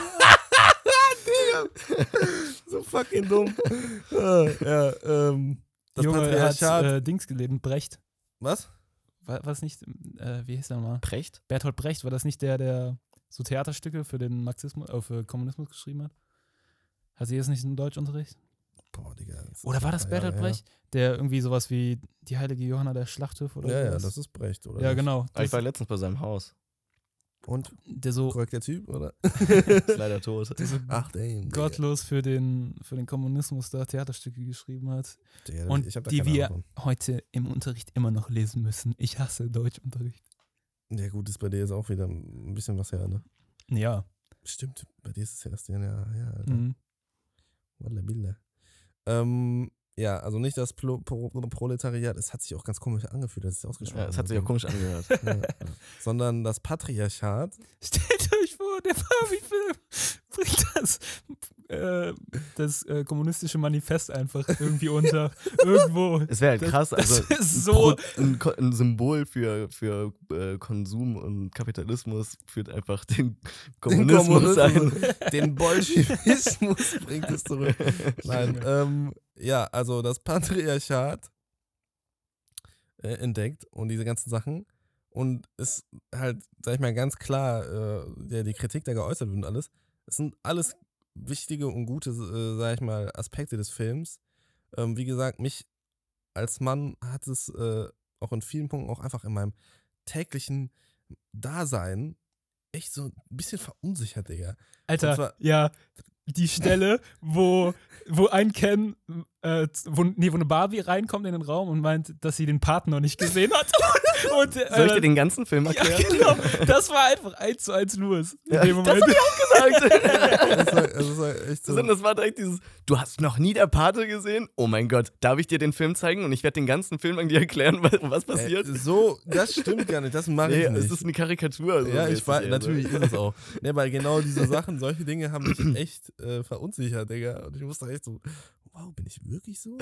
So fucking dumm. ja, ja, ähm, das Junge, Patriarchat. hat äh, Dings gelesen, Brecht. Was? War, war das nicht, äh, wie hieß der nochmal? Brecht? Bertolt Brecht, war das nicht der, der so Theaterstücke für den Marxismus, äh, für Kommunismus geschrieben hat? Hat sie jetzt nicht im Deutschunterricht? Boah, Digga. Oder war das Bertolt Brecht, der irgendwie sowas wie die heilige Johanna der Schlachtschiff oder Ja, sowas? ja, das ist Brecht, oder? Ja, nicht? genau. Ich war letztens bei seinem Haus. Und? Der so Korrekter Typ, oder? Ist leider tot. der so Ach, damn. gottlos für den, für den Kommunismus da Theaterstücke geschrieben hat. Digga, Und ich hab da die keine wir Ahnung heute im Unterricht immer noch lesen müssen. Ich hasse Deutschunterricht. von. Ja, gut, ist bei dir jetzt auch wieder ein bisschen was her, ne? Ja. Stimmt, bei dir ist es ja erst ja, ja, Alter. Mhm. Walla Bilder. Ähm, ja, also nicht das Pro Pro Proletariat, es hat sich auch ganz komisch angefühlt, als ich es ausgesprochen Ja, habe. es hat sich auch komisch angehört. Ja, ja. Sondern das Patriarchat. Stellt euch vor, der Barbie-Film bringt das, äh, das äh, kommunistische Manifest einfach irgendwie unter. Irgendwo. Es wäre halt krass, also das ist so- ein, Pro- ein, Ko- ein Symbol für, für äh, Konsum und Kapitalismus führt einfach den Kommunismus ein. Den Bolschewismus bringt es zurück. Nein, ähm, ja, also das Patriarchat äh, entdeckt und diese ganzen Sachen und ist halt, sag ich mal, ganz klar, äh, der, die Kritik, da geäußert wird und alles, es sind alles wichtige und gute, äh, sag ich mal, Aspekte des Films. Ähm, wie gesagt, mich als Mann hat es äh, auch in vielen Punkten auch einfach in meinem täglichen Dasein echt so ein bisschen verunsichert, Digga. Und Alter, zwar- ja, die Stelle, wo, wo ein Ken, äh, wo, nee, wo eine Barbie reinkommt in den Raum und meint, dass sie den Part noch nicht gesehen hat. Und, äh, Soll ich dir den ganzen Film ja, erklären? genau. Das war einfach eins zu eins Louis. In Ja, dem das Moment. hab ich auch gesagt. Das war, das war echt so. Das war direkt dieses, du hast noch nie der Pate gesehen? Oh mein Gott, darf ich dir den Film zeigen und ich werde den ganzen Film an dir erklären, was, was passiert? Äh, so, das stimmt gar nicht, das mache Nee, ich nicht. es ist eine Karikatur. So ja, ich mäßig weiß, eher, natürlich so. ist es auch. Ne, weil genau diese Sachen, solche Dinge haben mich echt äh, verunsichert, Digga. Und ich musste echt so, wow, bin ich wirklich so?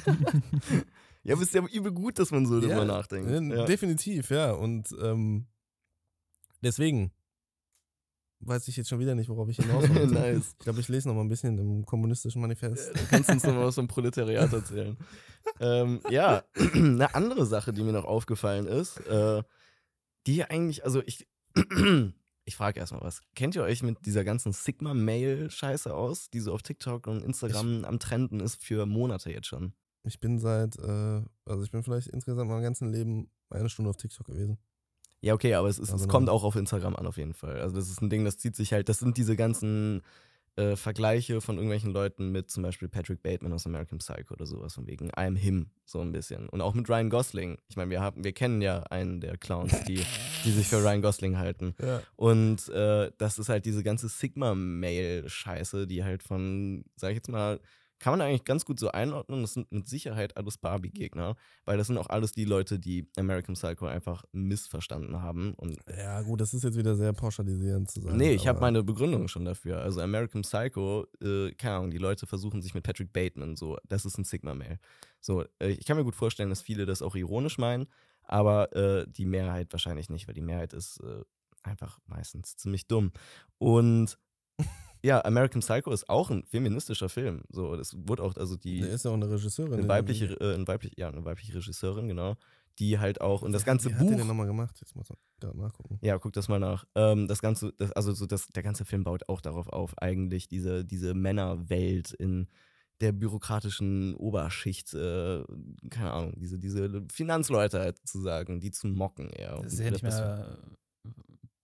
Ja, aber es ist ja übel gut, dass man so Ja, drüber nachdenkt. äh, Ja. Definitiv, ja. Und ähm, deswegen weiß ich jetzt schon wieder nicht, worauf ich hinaus wollte. Nice. Ich glaube, ich lese noch mal ein bisschen im kommunistischen Manifest. Du kannst uns noch mal was vom Proletariat erzählen. ähm, ja, eine andere Sache, die mir noch aufgefallen ist, äh, die eigentlich, also ich, ich frage erstmal was. Kennt ihr euch mit dieser ganzen Sigma-Mail-Scheiße aus, die so auf TikTok und Instagram am Trenden ist für Monate jetzt schon? Ich bin seit, äh, also ich bin vielleicht insgesamt mein ganzes Leben eine Stunde auf TikTok gewesen. Ja, okay, aber es, ist, Also es kommt dann- auch auf Instagram an, auf jeden Fall. Also, das ist ein Ding, das zieht sich halt, das sind diese ganzen äh, Vergleiche von irgendwelchen Leuten mit zum Beispiel Patrick Bateman aus American Psycho oder sowas, von wegen I'm him, so ein bisschen. Und auch mit Ryan Gosling. Ich meine, wir haben, wir kennen ja einen der Clowns, die, die sich für Ryan Gosling halten. Ja. Und äh, das ist halt diese ganze Sigma-Mail-Scheiße, die halt von, sag ich jetzt mal, kann man eigentlich ganz gut so einordnen. Das sind mit Sicherheit alles Barbie-Gegner, weil das sind auch alles die Leute, die American Psycho einfach missverstanden haben. Und Ja, gut, das ist jetzt wieder sehr pauschalisierend zu sagen. nee, ich habe aber- meine Begründung schon dafür. Also American Psycho, äh, keine Ahnung, die Leute versuchen sich mit Patrick Bateman so, das ist ein Sigma-Mail. So, äh, ich kann mir gut vorstellen, dass viele das auch ironisch meinen, aber äh, die Mehrheit wahrscheinlich nicht, weil die Mehrheit ist äh, einfach meistens ziemlich dumm. Und ja, American Psycho ist auch ein feministischer Film. So, das wurde auch, also die Der ist ja auch eine Regisseurin. eine in weibliche, dem- äh, eine weibliche, ja, eine weibliche Regisseurin, genau, die halt auch, und das ganze Wie hat der Buch. den nochmal gemacht? Jetzt muss man gerade nachgucken. Ja, guck das mal nach. Ähm, das ganze, das, also so das, der ganze Film baut auch darauf auf, eigentlich diese, diese Männerwelt in der bürokratischen Oberschicht, äh, keine Ahnung, diese, diese Finanzleute halt zu sagen, die zu mocken eher. Das ist ja nicht Das- mehr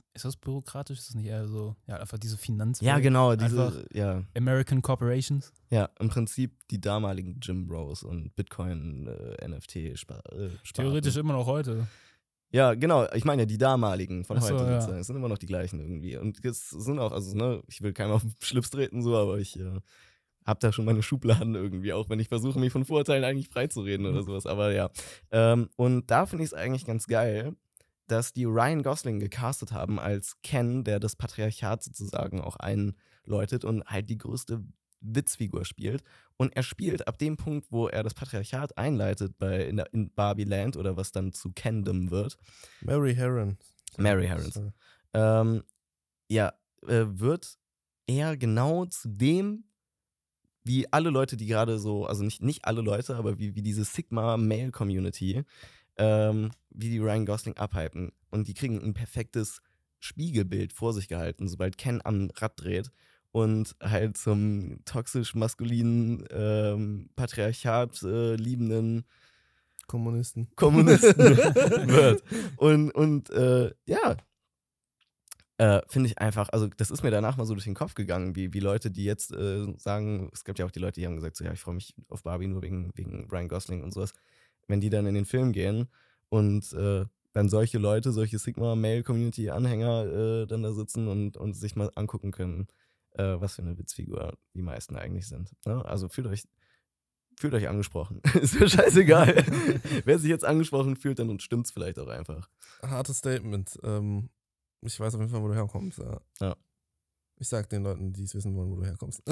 ist das bürokratisch? Ist das nicht eher so, ja, einfach diese Finanz? Ja, genau, diese, Einfach ja, American Corporations? ja, im Prinzip die damaligen Gym Bros und Bitcoin, äh, N F T, Spar äh, Theoretisch immer noch heute. Ja, genau, ich meine ja die damaligen von Ach so, heute ja. sozusagen. Es sind immer noch die gleichen irgendwie. Und es sind auch, also, ne, ich will keinem auf den Schlips treten, so, aber ich äh, hab da schon meine Schubladen irgendwie, auch wenn ich versuche, mich von Vorurteilen eigentlich freizureden oder sowas. Aber ja. Ähm, und da finde ich es eigentlich ganz geil, dass die Ryan Gosling gecastet haben als Ken, der das Patriarchat sozusagen auch einläutet und halt die größte Witzfigur spielt. Und er spielt ab dem Punkt, wo er das Patriarchat einleitet bei, in, der, in Barbie Land oder was dann zu Kendom wird. Mary Harron. Mary Harron. Ähm, ja, äh, wird er genau zu dem, wie alle Leute, die gerade so, also nicht, nicht alle Leute, aber wie, wie diese Sigma-Male-Community, ähm, wie die Ryan Gosling abhypen. Und die kriegen ein perfektes Spiegelbild vor sich gehalten, sobald Ken am Rad dreht und halt zum toxisch-maskulinen, ähm, Patriarchat äh, liebenden Kommunisten. Kommunisten wird. Und, und äh, ja, äh, finde ich einfach, also das ist mir danach mal so durch den Kopf gegangen, wie, wie Leute, die jetzt äh, sagen, es gibt ja auch die Leute, die haben gesagt, so ja, ich freue mich auf Barbie nur wegen, wegen Ryan Gosling und sowas. Wenn die dann in den Film gehen und äh, dann solche Leute, solche Sigma-Male-Community-Anhänger äh, dann da sitzen und, und sich mal angucken können, äh, was für eine Witzfigur die meisten eigentlich sind. Ne? Also fühlt euch, fühlt euch angesprochen. Ist mir scheißegal. Wer sich jetzt angesprochen fühlt, dann stimmt's vielleicht auch einfach. Hartes Statement. Ähm, ich weiß auf jeden Fall, wo du herkommst. Ja. Ja. Ich sag den Leuten, die es wissen wollen, wo du herkommst.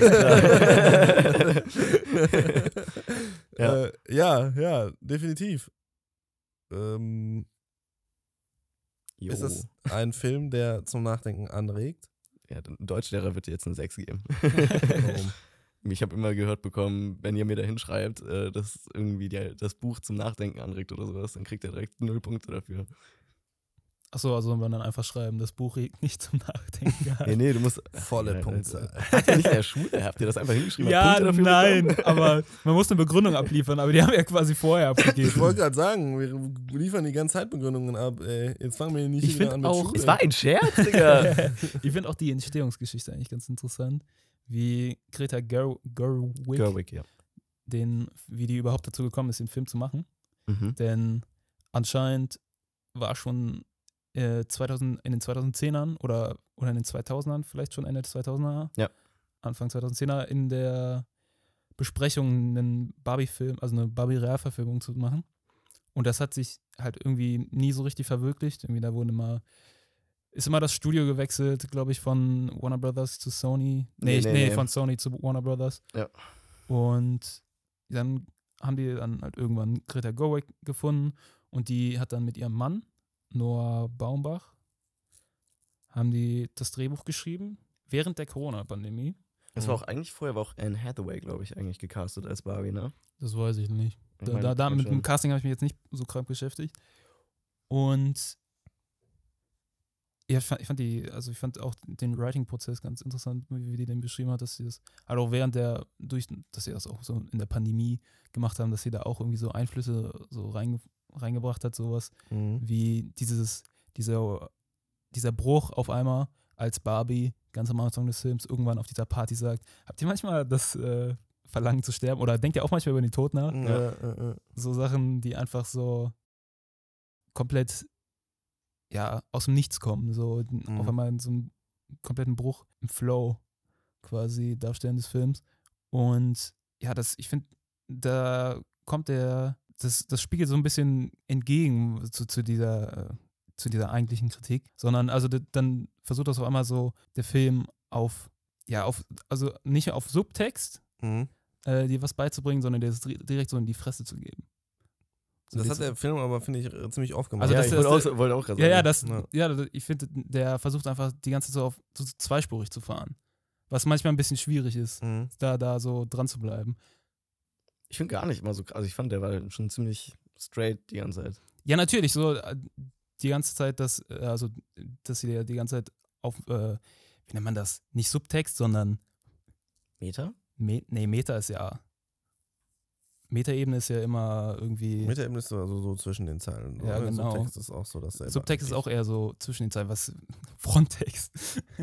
Ja. äh, ja, ja, definitiv. Ähm, Jo. ist das ein Film, der zum Nachdenken anregt? Ja, ein Deutschlehrer wird dir jetzt eine sechs geben. Warum? Ich habe immer gehört bekommen, wenn ihr mir da hinschreibt, äh, dass irgendwie die, das Buch zum Nachdenken anregt oder sowas, dann kriegt er direkt null Punkte dafür. Achso, also man dann einfach schreiben, das Buch regt nicht zum Nachdenken an. Nee, nee, du musst. Volle Ja, Punktzahl. Habt ihr nicht in der Schule? Habt ihr das einfach hingeschrieben? Ja, Habt Punkte dafür nein, bekommen? aber man muss eine Begründung abliefern, aber die haben wir ja quasi vorher abgegeben. Ich wollte gerade sagen, wir liefern die ganze Zeit Begründungen ab. Ey. Jetzt fangen wir nicht Ich wieder find an mit auch- Schule. Es war ein Scherz, Digga. Ich finde auch die Entstehungsgeschichte eigentlich ganz interessant, wie Greta Ger Gerwig, Gerwig, ja. den, wie die überhaupt dazu gekommen ist, den Film zu machen. Mhm. Denn anscheinend war schon äh, zweitausend, in den zweitausendzehnern oder, oder in den zweitausendern, vielleicht schon Ende des zweitausender, Ja. Anfang zweitausendzehner, in der Besprechung einen Barbie-Film, also eine Barbie-Realverfilmung zu machen. Und das hat sich halt irgendwie nie so richtig verwirklicht. Irgendwie da wurde immer, ist immer das Studio gewechselt, glaube ich, von Warner Brothers zu Sony. Nee, Nee, ich- nee, nee, nee. von Sony zu Warner Brothers. Ja. Und dann haben die dann halt irgendwann Greta Gerwig gefunden und die hat dann mit ihrem Mann, Noah Baumbach, haben die das Drehbuch geschrieben während der Corona-Pandemie. Es war auch eigentlich vorher, war auch Anne Hathaway, glaube ich, eigentlich gecastet als Barbie, ne? Das weiß ich nicht. Ich Da, meine, da, da kann mit dem schon. Casting habe ich mich jetzt nicht so krank beschäftigt. Und ja, ich fand, ich fand die, also ich fand auch den Writing-Prozess ganz interessant, wie, wie die den beschrieben hat, dass sie das, halt auch während der, durch, dass sie das auch so in der Pandemie gemacht haben, dass sie da auch irgendwie so Einflüsse so rein, reingebracht hat, sowas, Mhm. wie dieses, dieser, dieser Bruch auf einmal, als Barbie ganz am Anfang des Films irgendwann auf dieser Party sagt, habt ihr manchmal das äh, Verlangen zu sterben oder denkt ihr auch manchmal über den Tod nach? Ja, ja, ja. So Sachen, die einfach so komplett ja, aus dem Nichts kommen, so Mhm. auf einmal in so einem kompletten Bruch im Flow quasi darstellen des Films. Und ja, das, ich finde, da kommt der, das, das spiegelt so ein bisschen entgegen zu, zu dieser, äh, zu dieser eigentlichen Kritik, sondern also d- dann versucht das auf einmal so der Film auf, ja, auf, also nicht auf Subtext, Mhm. äh, dir was beizubringen, sondern dir das dir- direkt so in die Fresse zu geben. So Das dir hat zu- der Film aber, finde ich, äh, ziemlich oft gemacht. Also ja, das- ich das- wollte auch, wollte auch gerade Ja, ja, sagen. das, ja, ich finde, der versucht einfach die ganze Zeit so, auf, so zweispurig zu fahren. Was manchmal ein bisschen schwierig ist, Mhm. da, da so dran zu bleiben. Ich finde gar nicht mal so krass. Also ich fand, der war schon ziemlich straight die ganze Zeit. Ja, natürlich, so äh, die ganze Zeit, dass, äh, also, dass sie ja die ganze Zeit auf, äh, wie nennt man das? Nicht Subtext, sondern Meta? Me nee, Meta ist ja Metaebene ist ja immer irgendwie. Metaebene ist so, also so zwischen den Zeilen. Ja, oder? genau. Subtext ist auch so dasselbe. Subtext ist eigentlich. auch eher so zwischen den Zeilen, was Fronttext.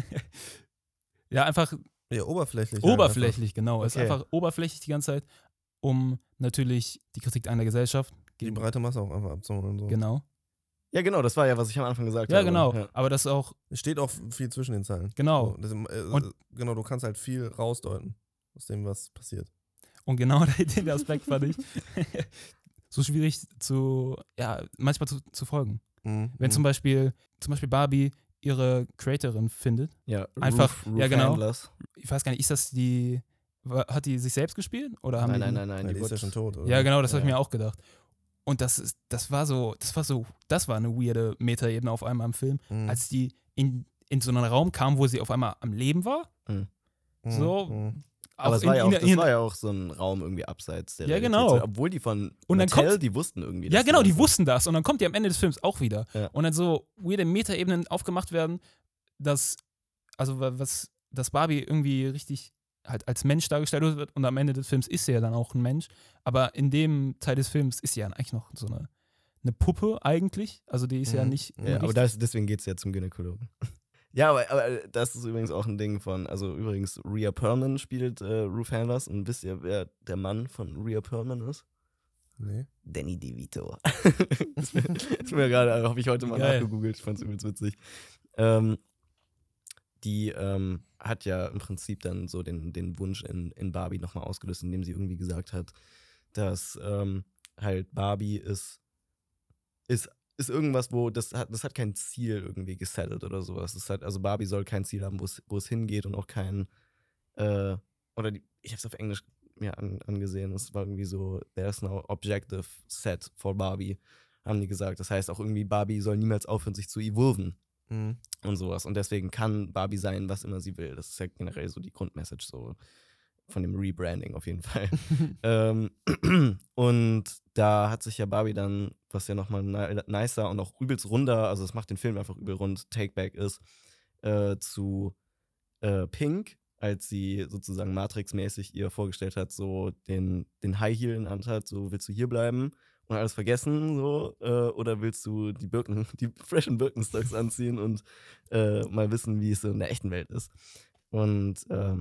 Ja, einfach Ja, oberflächlich. halt oberflächlich, genau. Es ist Okay. einfach oberflächlich die ganze Zeit, um natürlich die Kritik an der Gesellschaft. einfach Die Gegen, breite Masse auch einfach abzuholen und so. genau. Ja, genau, das war ja, was ich am Anfang gesagt Ja, habe. genau. Ja. Aber das ist auch, Es steht auch viel zwischen den Zeilen. genau. So, das, äh, Und- genau, du kannst halt viel rausdeuten aus dem, was passiert. Und genau den Aspekt fand ich so schwierig zu, ja, manchmal zu, zu folgen. Mhm. Wenn zum Beispiel, zum Beispiel Barbie ihre Creatorin findet, Ja, Einfach- Ruth, Ruth ja, genau. Handlers. ich weiß gar nicht, ist das die, wa- hat die sich selbst gespielt? Oder haben Nein, die, nein, nein, nein. Ja, die ist wurde- ja schon tot, oder? Ja, genau, das habe ich Ja. mir auch gedacht. Und das ist, das war so, das war so, das war eine weirde Metaebene auf einmal im Film, Mhm. als die in, in so einen Raum kam, wo sie auf einmal am Leben war. Mhm. so, Mhm. Aber Auch es war, in- ja auch, in- das in- war ja auch so ein Raum irgendwie abseits der Ja, Realität. genau. So, obwohl die von Und dann Mattel, kommt- die wussten irgendwie. Ja, dass genau, die das- wussten das. Und dann kommt die am Ende des Films auch wieder. Ja. Und dann so weirde Metaebenen aufgemacht werden, dass, also wa- was, dass Barbie irgendwie richtig halt als Mensch dargestellt wird und am Ende des Films ist sie ja dann auch ein Mensch. Aber in dem Teil des Films ist sie ja eigentlich noch so eine, eine Puppe eigentlich. Also die ist ja Mhm. nicht. Ja, Ja, aber richtig- das, deswegen geht es ja zum Gynäkologen. Ja, aber, aber das ist übrigens auch ein Ding von, also übrigens, Rhea Perlman spielt äh, Ruth Handlers und wisst ihr, wer der Mann von Rhea Perlman ist? Nee. Danny DeVito. ist mir, ist mir gerade, habe ich heute mal Geil. nachgegoogelt, ich fand es übelst witzig. Ähm, die ähm, hat ja im Prinzip dann so den, den Wunsch in, in Barbie nochmal ausgelöst, indem sie irgendwie gesagt hat, dass ähm, halt Barbie ist, ist, ist irgendwas, wo das hat, das hat kein Ziel irgendwie gesettelt oder sowas. Das hat, also Barbie soll kein Ziel haben, wo es, wo es hingeht und auch kein, äh, oder die, ich habe es auf Englisch mir an, angesehen, es war irgendwie so, there's no objective set for Barbie, haben die gesagt. Das heißt auch irgendwie, Barbie soll niemals aufhören, sich zu evolven Mhm. und sowas. Und deswegen kann Barbie sein, was immer sie will. Das ist ja generell so die Grundmessage so von dem Rebranding auf jeden Fall. ähm, und da hat sich ja Barbie dann, was ja nochmal ni- nicer und auch übelst runder, also es macht den Film einfach übel rund, Takeback ist, äh, zu äh, Pink, als sie sozusagen Matrix-mäßig ihr vorgestellt hat, so den, den High Heel in der Hand hat, so willst du hier bleiben und alles vergessen, so, äh, oder willst du die Birken, die freshen Birkenstocks anziehen und äh, mal wissen, wie es so in der echten Welt ist. Und ähm,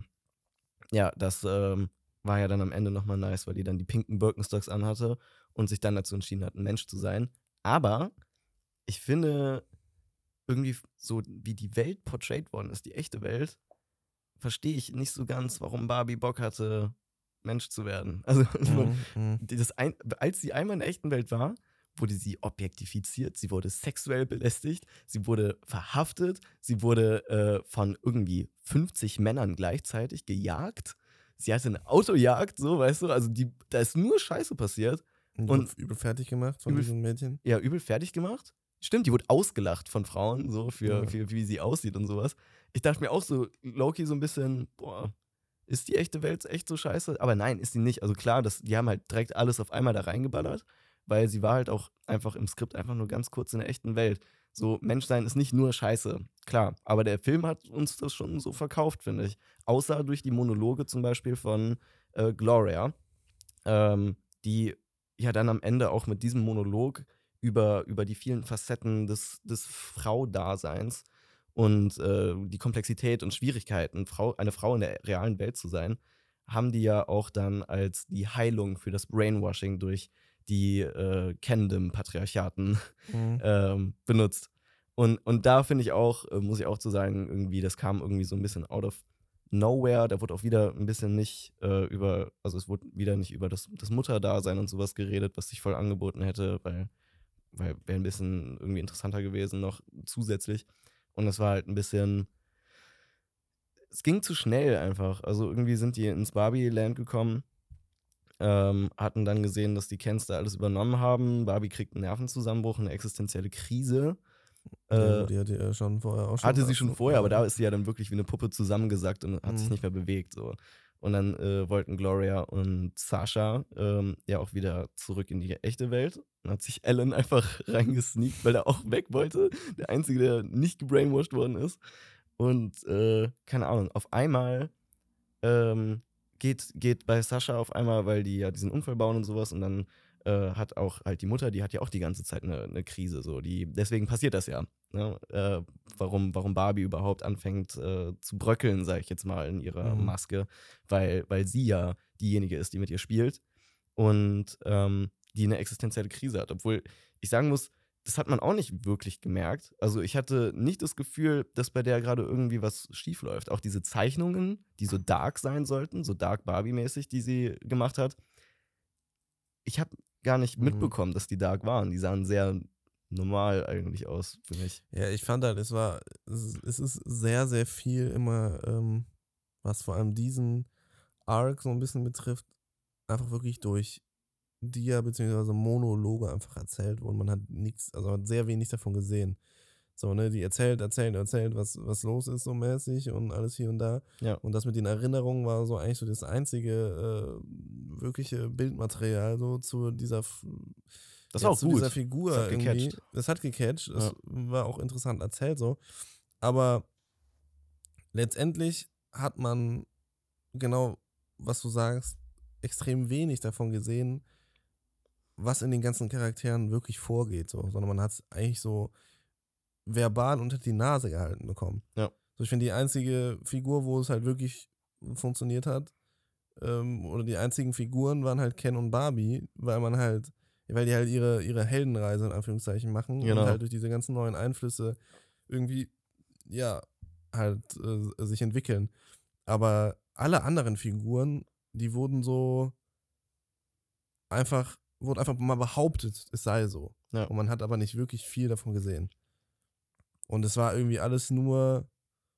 ja, das ähm, war ja dann am Ende nochmal nice, weil die dann die pinken Birkenstocks anhatte und sich dann dazu entschieden hat, ein Mensch zu sein. Aber ich finde, irgendwie so wie die Welt portrayed worden ist, die echte Welt, verstehe ich nicht so ganz, warum Barbie Bock hatte, Mensch zu werden. Also, Mhm. Mhm. die- das ein, als sie einmal in der echten Welt war, wurde sie objektifiziert, sie wurde sexuell belästigt, sie wurde verhaftet, sie wurde äh, von irgendwie fünfzig Männern gleichzeitig gejagt. Sie hatte eine Autojagd, so, weißt du, also die, da ist nur Scheiße passiert. Und, Und- und übel fertig gemacht von Übel- diesem Mädchen. Ja, übel fertig gemacht. Stimmt, die wurde ausgelacht von Frauen, so, für, Ja. für wie sie aussieht und sowas. Ich dachte mir auch so, Loki so ein bisschen, boah, ist die echte Welt echt so scheiße? Aber nein, ist sie nicht. Also klar, das, die haben halt direkt alles auf einmal da reingeballert, weil sie war halt auch einfach im Skript einfach nur ganz kurz in der echten Welt. So, Menschsein ist nicht nur scheiße, klar. Aber der Film hat uns das schon so verkauft, finde ich. Außer durch die Monologe zum Beispiel von äh, Gloria, ähm, die ja dann am Ende auch mit diesem Monolog über, über die vielen Facetten des, des Frau-Daseins und äh, die Komplexität und Schwierigkeiten, Frau, eine Frau in der realen Welt zu sein, haben die ja auch dann als die Heilung für das Brainwashing durch die äh, Kendem-Patriarchaten Mhm. ähm, benutzt. Und, und da finde ich auch, äh, muss ich auch zu sagen, irgendwie, das kam irgendwie so ein bisschen out of nowhere. Da wurde auch wieder ein bisschen nicht äh, über, also es wurde wieder nicht über das, das Mutterdasein und sowas geredet, was sich voll angeboten hätte, weil, weil wäre ein bisschen irgendwie interessanter gewesen noch zusätzlich. Und das war halt ein bisschen, es ging zu schnell einfach. Also irgendwie sind die ins Barbie-Land gekommen, ähm, hatten dann gesehen, dass die Kens da alles übernommen haben. Barbie kriegt einen Nervenzusammenbruch, eine existenzielle Krise. Ja, Äh, die hatte ja schon vorher auch schon. hatte sie schon gehabt. vorher, aber da ist sie ja dann wirklich wie eine Puppe zusammengesackt und hat sich Mhm. nicht mehr bewegt. So. Und dann äh, wollten Gloria und Sasha ähm, ja auch wieder zurück in die echte Welt. Dann hat sich Alan einfach reingesneakt, weil er auch weg wollte. Der Einzige, der nicht gebrainwashed worden ist. Und äh, keine Ahnung, auf einmal ähm, geht, geht bei Sascha auf einmal, weil die ja diesen Unfall bauen und sowas und dann äh, hat auch halt die Mutter, die hat ja auch die ganze Zeit eine, eine Krise, so, die, deswegen passiert das ja, ne? äh, warum, warum Barbie überhaupt anfängt äh, zu bröckeln, sag ich jetzt mal, in ihrer Mhm. Maske, weil, weil sie ja diejenige ist, die mit ihr spielt und ähm, die eine existenzielle Krise hat, obwohl ich sagen muss, das hat man auch nicht wirklich gemerkt. Also ich hatte nicht das Gefühl, dass bei der gerade irgendwie was schief läuft. Auch diese Zeichnungen, die so dark sein sollten, so dark Barbie-mäßig, die sie gemacht hat. Ich habe gar nicht Mhm. mitbekommen, dass die dark waren. Die sahen sehr normal eigentlich aus für mich. Ja, ich fand halt, es war, es ist- es ist sehr, sehr viel immer, ähm, was vor allem diesen Arc so ein bisschen betrifft, einfach wirklich durch Dia- bzw. Monologe einfach erzählt worden. Man hat nichts, also hat sehr wenig davon gesehen. So, ne, die erzählt, erzählt, erzählt, was, was los ist so mäßig und alles hier und da. Ja. Und das mit den Erinnerungen war so eigentlich so das einzige äh, wirkliche Bildmaterial so zu dieser F- Das ja, war auch zu gut. dieser Figur Das hat irgendwie. gecatcht. Das hat gecatcht. Das Ja. war auch interessant erzählt so. Aber letztendlich hat man genau, was du sagst, extrem wenig davon gesehen, was in den ganzen Charakteren wirklich vorgeht, so, sondern man hat es eigentlich so verbal unter die Nase gehalten bekommen. Ja. So, ich finde, die einzige Figur, wo es halt wirklich funktioniert hat, ähm, oder die einzigen Figuren waren halt Ken und Barbie, weil man halt, weil die halt ihre, ihre Heldenreise in Anführungszeichen machen Genau. und halt durch diese ganzen neuen Einflüsse irgendwie, ja, halt äh, sich entwickeln. Aber alle anderen Figuren, die wurden so einfach, wurde einfach mal behauptet, es sei so. Ja. Und man hat aber nicht wirklich viel davon gesehen. Und es war irgendwie alles nur,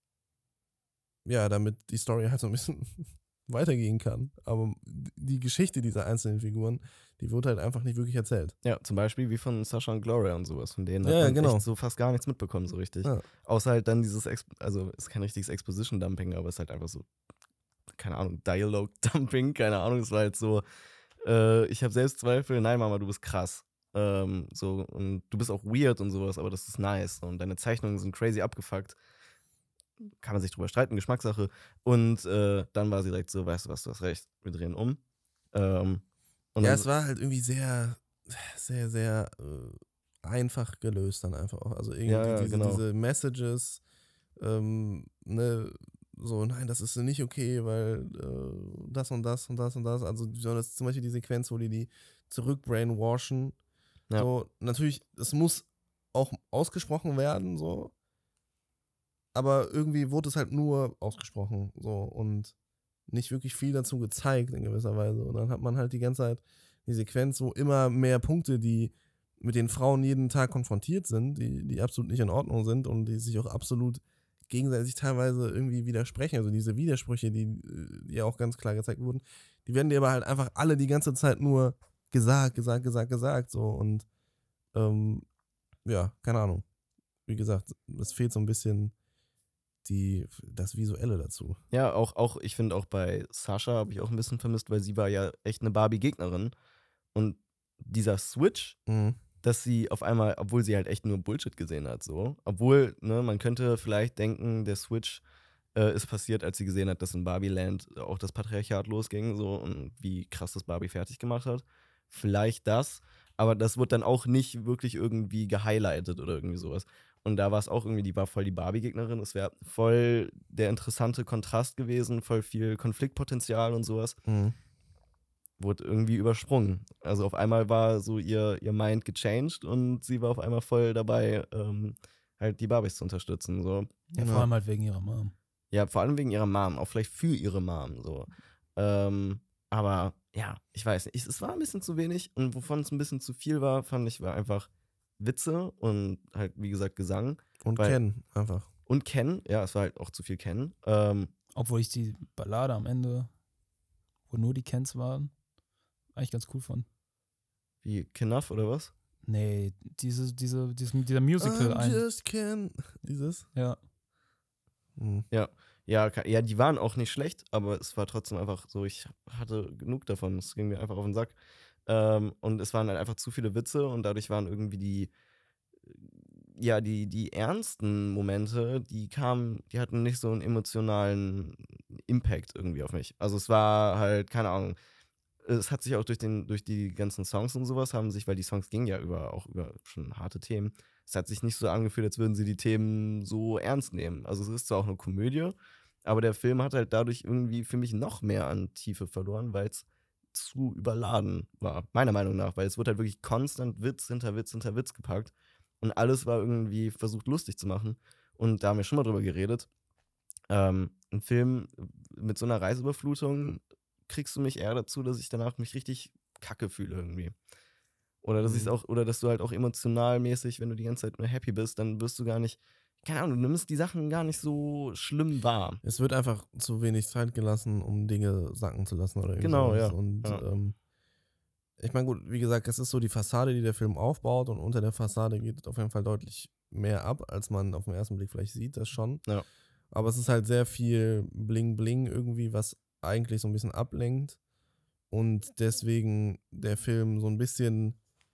ja, damit die Story halt so ein bisschen weitergehen kann. Aber die Geschichte dieser einzelnen Figuren, die wurde halt einfach nicht wirklich erzählt. Ja, zum Beispiel wie von Sascha und Gloria und sowas. Von denen hat Ja, man genau. echt so fast gar nichts mitbekommen, so richtig. Ja. Außer halt dann dieses, Ex also ist kein richtiges Exposition-Dumping, aber es ist halt einfach so, keine Ahnung, Dialogue-Dumping, keine Ahnung. Es war halt so, äh, ich habe Selbstzweifel, nein Mama, du bist krass. Ähm, so, und du bist auch weird und sowas, aber das ist nice. Und deine Zeichnungen sind crazy abgefuckt. Kann man sich drüber streiten, Geschmackssache. Und äh, dann war sie direkt so, weißt du was, du hast recht, wir drehen um. Ähm, und Ja, dann, es war halt irgendwie sehr, sehr, sehr äh, einfach gelöst dann einfach auch. Also irgendwie Ja, ja, diese, genau. diese Messages, ähm, ne, so, nein, das ist nicht okay, weil äh, das und das und das und das. Also so, das ist zum Beispiel die Sequenz, wo die die zurück brainwashen. Ja. So, natürlich, es muss auch ausgesprochen werden, so. Aber irgendwie wurde es halt nur ausgesprochen, so, und nicht wirklich viel dazu gezeigt in gewisser Weise. Und dann hat man halt die ganze Zeit die Sequenz, wo immer mehr Punkte, die mit den Frauen jeden Tag konfrontiert sind, die, die absolut nicht in Ordnung sind und die sich auch absolut gegenseitig teilweise irgendwie widersprechen. Also diese Widersprüche, die, die ja auch ganz klar gezeigt wurden, die werden dir aber halt einfach alle die ganze Zeit nur gesagt, gesagt, gesagt, gesagt. So. Und ähm, ja, keine Ahnung. Wie gesagt, es fehlt so ein bisschen die, das Visuelle dazu. Ja, auch, auch ich finde auch bei Sascha habe ich auch ein bisschen vermisst, weil sie war ja echt eine Barbie-Gegnerin. Und dieser Switch, Mhm. dass sie auf einmal, obwohl sie halt echt nur Bullshit gesehen hat, so, obwohl, ne, man könnte vielleicht denken, der Switch äh, ist passiert, als sie gesehen hat, dass in Barbie-Land auch das Patriarchat losging, so, und wie krass das Barbie fertig gemacht hat. Vielleicht das, aber das wird dann auch nicht wirklich irgendwie gehighlightet oder irgendwie sowas. Und da war es auch irgendwie, die war voll die Barbie-Gegnerin. Es wäre voll der interessante Kontrast gewesen, voll viel Konfliktpotenzial und sowas. Mhm. Wurde irgendwie übersprungen. Also auf einmal war so ihr, ihr Mind gechanged und sie war auf einmal voll dabei, ähm, halt die Barbies zu unterstützen. So. Ja, vor Ja. allem halt wegen ihrer Mom. Ja, vor allem wegen ihrer Mom, auch vielleicht für ihre Mom. So. Ähm, aber ja, ich weiß nicht. Ich, es war ein bisschen zu wenig und wovon es ein bisschen zu viel war, fand ich, war einfach Witze und halt, wie gesagt, Gesang. Und Weil- Ken einfach. Und Ken, ja, es war halt auch zu viel Ken. Ähm, Obwohl ich die Ballade am Ende, wo nur die Kens waren, eigentlich ganz cool fand. wie Knuff oder was? Nee, diese, diese, dieses, dieser Musical I'm ein. just Ken. Dieses? Ja. Mhm. Ja, ka- ja, die waren auch nicht schlecht, aber es war trotzdem einfach so, ich hatte genug davon. Es ging mir einfach auf den Sack. Ähm, und es waren halt einfach zu viele Witze und dadurch waren irgendwie die, ja, die, die ernsten Momente, die kamen, die hatten nicht so einen emotionalen Impact irgendwie auf mich. Also es war halt, keine Ahnung, es hat sich auch durch, den, durch die ganzen Songs und sowas haben sich, weil die Songs gingen ja über, auch über schon harte Themen, es hat sich nicht so angefühlt, als würden sie die Themen so ernst nehmen. Also es ist zwar auch eine Komödie, aber der Film hat halt dadurch irgendwie für mich noch mehr an Tiefe verloren, weil es zu überladen war, meiner Meinung nach, weil es wurde halt wirklich konstant Witz hinter Witz hinter Witz gepackt und alles war irgendwie versucht lustig zu machen und da haben wir schon mal drüber geredet. Ähm, ein Film mit so einer Reizüberflutung kriegst du mich eher dazu, dass ich danach mich richtig kacke fühle irgendwie. Oder dass Mhm. ich auch, oder dass du halt auch emotional mäßig, wenn du die ganze Zeit nur happy bist, dann wirst du gar nicht, keine Ahnung, du nimmst die Sachen gar nicht so schlimm wahr. Es wird einfach zu wenig Zeit gelassen, um Dinge sacken zu lassen oder irgendwie Genau, sowas. ja. Und Ja. ähm, ich meine, gut, wie gesagt, es ist so die Fassade, die der Film aufbaut und unter der Fassade geht auf jeden Fall deutlich mehr ab, als man auf den ersten Blick vielleicht sieht, das schon. Ja. Aber es ist halt sehr viel Bling-Bling irgendwie, was eigentlich so ein bisschen ablenkt und deswegen der Film so ein bisschen,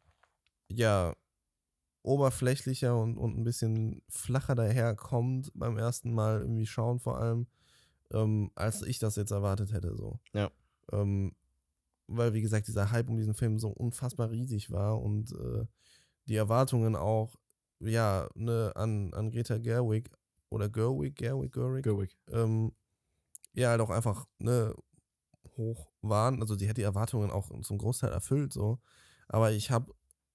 ja, oberflächlicher und, und ein bisschen flacher daherkommt beim ersten Mal irgendwie schauen vor allem, ähm, als ich das jetzt erwartet hätte so. Ja. Ähm, weil, wie gesagt, dieser Hype um diesen Film so unfassbar riesig war und äh, die Erwartungen auch, ja, ne, an, an Greta Gerwig oder Gerwig, Gerwig, Gerwig, Gerwig. ähm, ja, halt auch einfach, ne, hoch waren. Also die hat die Erwartungen auch zum Großteil erfüllt, so. Aber ich habe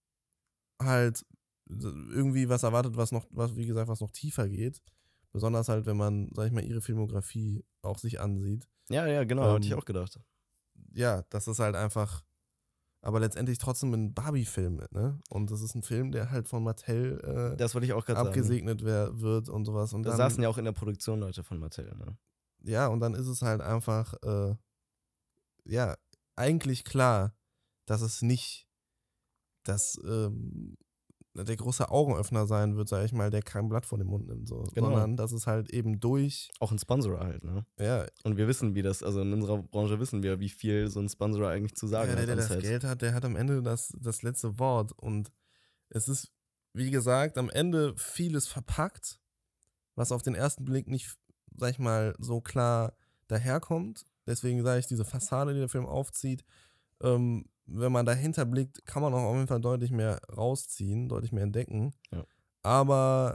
halt irgendwie was erwartet, was noch, was, wie gesagt, was noch tiefer geht. Besonders halt, wenn man, sag ich mal, ihre Filmografie auch sich ansieht. Ja, ja, genau, Ähm, hatte ich auch gedacht. Ja, das ist halt einfach, aber letztendlich trotzdem ein Barbie-Film, ne? Und das ist ein Film, der halt von Mattel äh, Das wollte ich auch gerade sagen. abgesegnet wer- wird und sowas. Und Da dann, saßen ja auch in der Produktion Leute von Mattel, ne? ja, und dann ist es halt einfach, äh, ja, eigentlich klar, dass es nicht das, ähm, der große Augenöffner sein wird, sag ich mal, der kein Blatt vor den Mund nimmt, so. Genau. Sondern dass es halt eben durch, Auch ein Sponsor halt, ne? ja, Und wir wissen, wie das, also in unserer Branche wissen wir, wie viel so ein Sponsor eigentlich zu sagen ja der, hat der am das Set. Geld hat, der hat am Ende das, das letzte Wort. Und es ist, wie gesagt, am Ende vieles verpackt, was auf den ersten Blick nicht, sag ich mal, so klar daherkommt. Deswegen sage ich, diese Fassade, die der Film aufzieht, ähm, wenn man dahinter blickt, kann man auch auf jeden Fall deutlich mehr rausziehen, deutlich mehr entdecken. Ja. Aber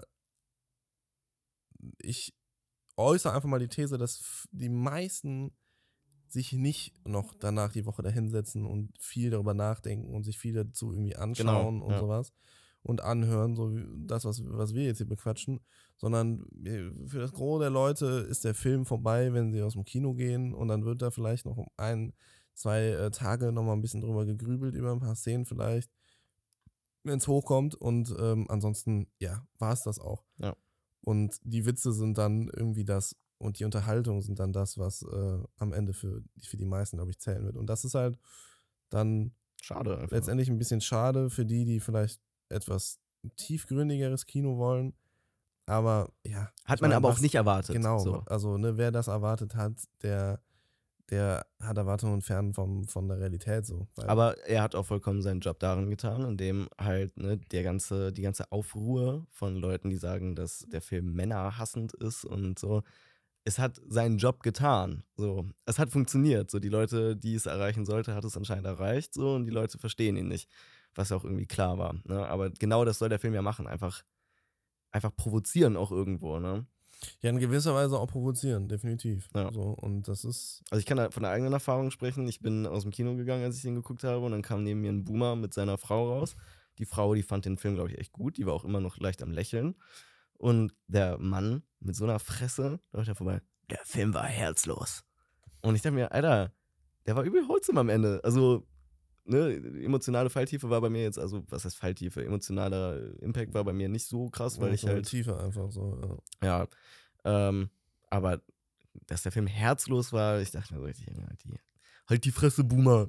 ich äußere einfach mal die These, dass f- die meisten sich nicht noch danach die Woche dahinsetzen und viel darüber nachdenken und sich viel dazu irgendwie anschauen Genau, und ja. sowas und anhören, so wie das, was, was wir jetzt hier bequatschen, sondern wir- für das Gros der Leute ist der Film vorbei, wenn sie aus dem Kino gehen und dann wird da vielleicht noch um ein, zwei äh, Tage nochmal ein bisschen drüber gegrübelt, über ein paar Szenen vielleicht, wenn es hochkommt und ähm, ansonsten, ja, war es das auch. Ja. Und die Witze sind dann irgendwie das und die Unterhaltung sind dann das, was äh, am Ende für, für die meisten, glaube ich, zählen wird. Und das ist halt dann Schade einfach. letztendlich ein bisschen schade für die, die vielleicht etwas tiefgründigeres Kino wollen. Aber ja. Hat ich man meine, aber was- auch nicht erwartet. Genau. So. Also, ne, wer das erwartet hat, der, der hat Erwartungen fern vom, von der Realität so. Weil- Aber er hat auch vollkommen seinen Job darin getan, indem halt ne, der ganze, die ganze Aufruhr von Leuten, die sagen, dass der Film männerhassend ist und so, es hat seinen Job getan. So, es hat funktioniert. So, die Leute, die es erreichen sollte, hat es anscheinend erreicht. So, und die Leute verstehen ihn nicht, was auch irgendwie klar war. Ne? Aber genau das soll der Film ja machen, einfach, einfach provozieren auch irgendwo. Ne? Ja, in gewisser Weise auch provozieren, definitiv. Ja. So, und das ist, Also ich kann da von der eigenen Erfahrung sprechen. Ich bin aus dem Kino gegangen, als ich den geguckt habe, und dann kam neben mir ein Boomer mit seiner Frau raus. Die Frau, die fand den Film, glaube ich, echt gut. Die war auch immer noch leicht am Lächeln. Und der Mann mit so einer Fresse läuft da vorbei. Der Film war herzlos. Und ich dachte mir, Alter, der war übel wholesome am Ende. Also, ne, emotionale Falltiefe war bei mir jetzt, also was heißt Falltiefe? Emotionaler Impact war bei mir nicht so krass, weil ich so eine halt Tiefe einfach so. Ja. ja, ähm, aber dass der Film herzlos war, ich dachte mir so richtig, ja, die, halt die Fresse, Boomer.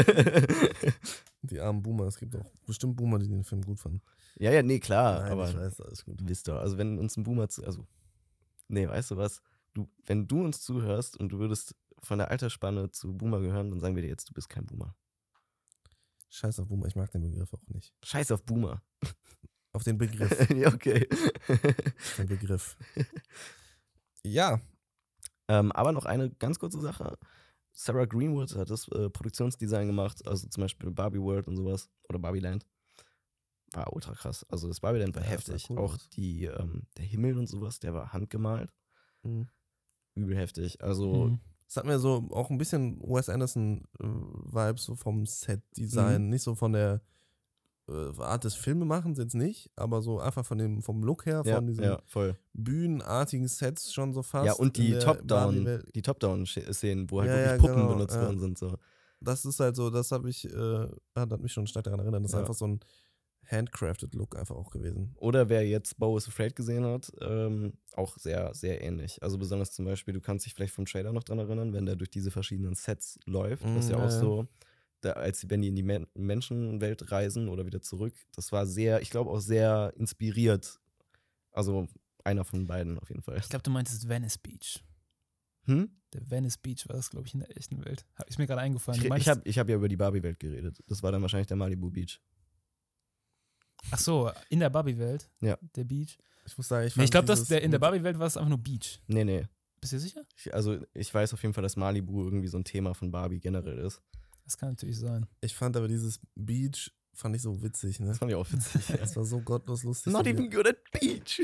Die armen Boomer, es gibt auch bestimmt Boomer, die den Film gut fanden. ja, ja, nee, klar, Nein, aber ich weiß, alles gut. du wisst doch, also wenn uns ein Boomer, zu, also, nee, weißt du was, du, wenn du uns zuhörst und du würdest von der Altersspanne zu Boomer gehören, dann sagen wir dir jetzt, du bist kein Boomer. Scheiß auf Boomer, ich mag den Begriff auch nicht. Scheiß auf Boomer. Auf den Begriff. ja, okay. Den Begriff. Ja, Ähm, aber noch eine ganz kurze Sache. Sarah Greenwood hat das äh, Produktionsdesign gemacht, also zum Beispiel Barbie World und sowas oder Barbie Land. War ultra krass. Also das Barbie Land war Ja, das sah heftig. cool Auch aus. die, ähm, der Himmel und sowas, der war handgemalt. Mhm. Übel heftig. Also Mhm. Es hat mir so auch ein bisschen Wes Anderson-Vibes so vom Set-Design, Mhm. nicht so von der äh, Art des Filmemachens jetzt nicht, aber so einfach von dem, vom Look her, ja, von diesen ja, voll. bühnenartigen Sets schon so fast. Ja, und in die der Top-Down, Barbie-Welt. die Top-Down-Szenen, wo halt Ja, wirklich ja, Puppen genau, benutzt ja. worden sind. So. Das ist halt so, das habe ich, äh, hat, hat mich schon stark daran erinnert. Das ist Ja. einfach so ein handcrafted Look einfach auch gewesen. Oder wer jetzt Beau is Afraid gesehen hat, ähm, auch sehr, sehr ähnlich. Also besonders zum Beispiel, du kannst dich vielleicht vom Trailer noch dran erinnern, wenn der durch diese verschiedenen Sets läuft, was Mm, ja ja, auch ja. so, da, als wenn die in die Men Menschenwelt reisen oder wieder zurück, das war sehr, ich glaube auch sehr inspiriert. Also einer von beiden auf jeden Fall. Ich glaube, du meintest Venice Beach. Hm? Der Venice Beach war das, glaube ich, in der echten Welt. Ist mir gerade eingefallen. Ich, Du ich meintest- habe ich hab ja über die Barbie-Welt geredet. Das war dann wahrscheinlich der Malibu Beach. Ach so, in der Barbie-Welt? Ja. Der Beach? Ich muss sagen, ich Nee, ich fand glaube, dieses der in der mit- Barbie-Welt war es einfach nur Beach. Nee, nee. Bist du sicher? Ich, also ich weiß auf jeden Fall, dass Malibu irgendwie so ein Thema von Barbie generell ist. Das kann natürlich sein. Ich fand aber dieses Beach, fand ich so witzig, ne? Das fand ich auch witzig. Das war so gottlos lustig. Not so even good at beach.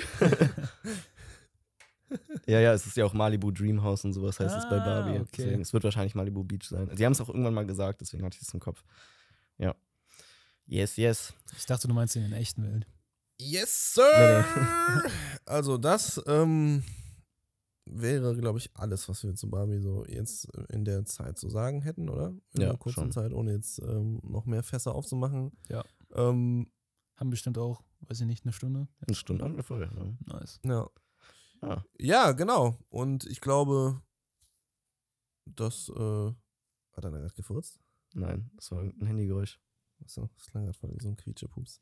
ja, ja, es ist ja auch Malibu Dreamhouse und sowas heißt es bei Ah, Barbie. okay. Deswegen, es wird wahrscheinlich Malibu Beach sein. Sie haben es auch irgendwann mal gesagt, deswegen hatte ich es im Kopf. Ja. Yes, yes. Ich dachte, du meinst in der echten Welt. Yes, Sir! Nee, Also das ähm, wäre, glaube ich, alles, was wir zu Barbie so jetzt in der Zeit zu sagen hätten, oder? In Ja, einer kurzen schon. Zeit, ohne jetzt ähm, noch mehr Fässer aufzumachen. Ja. Ähm, Haben bestimmt auch, weiß ich nicht, eine Stunde. Eine Stunde haben wir voll. Ne? Nice. ja. Ja. ja, genau. Und ich glaube, dass äh, hat er da gerade gefurzt? Nein, das war ein Handygeräusch. Achso, das klang gerade wie so ein Quietschepups.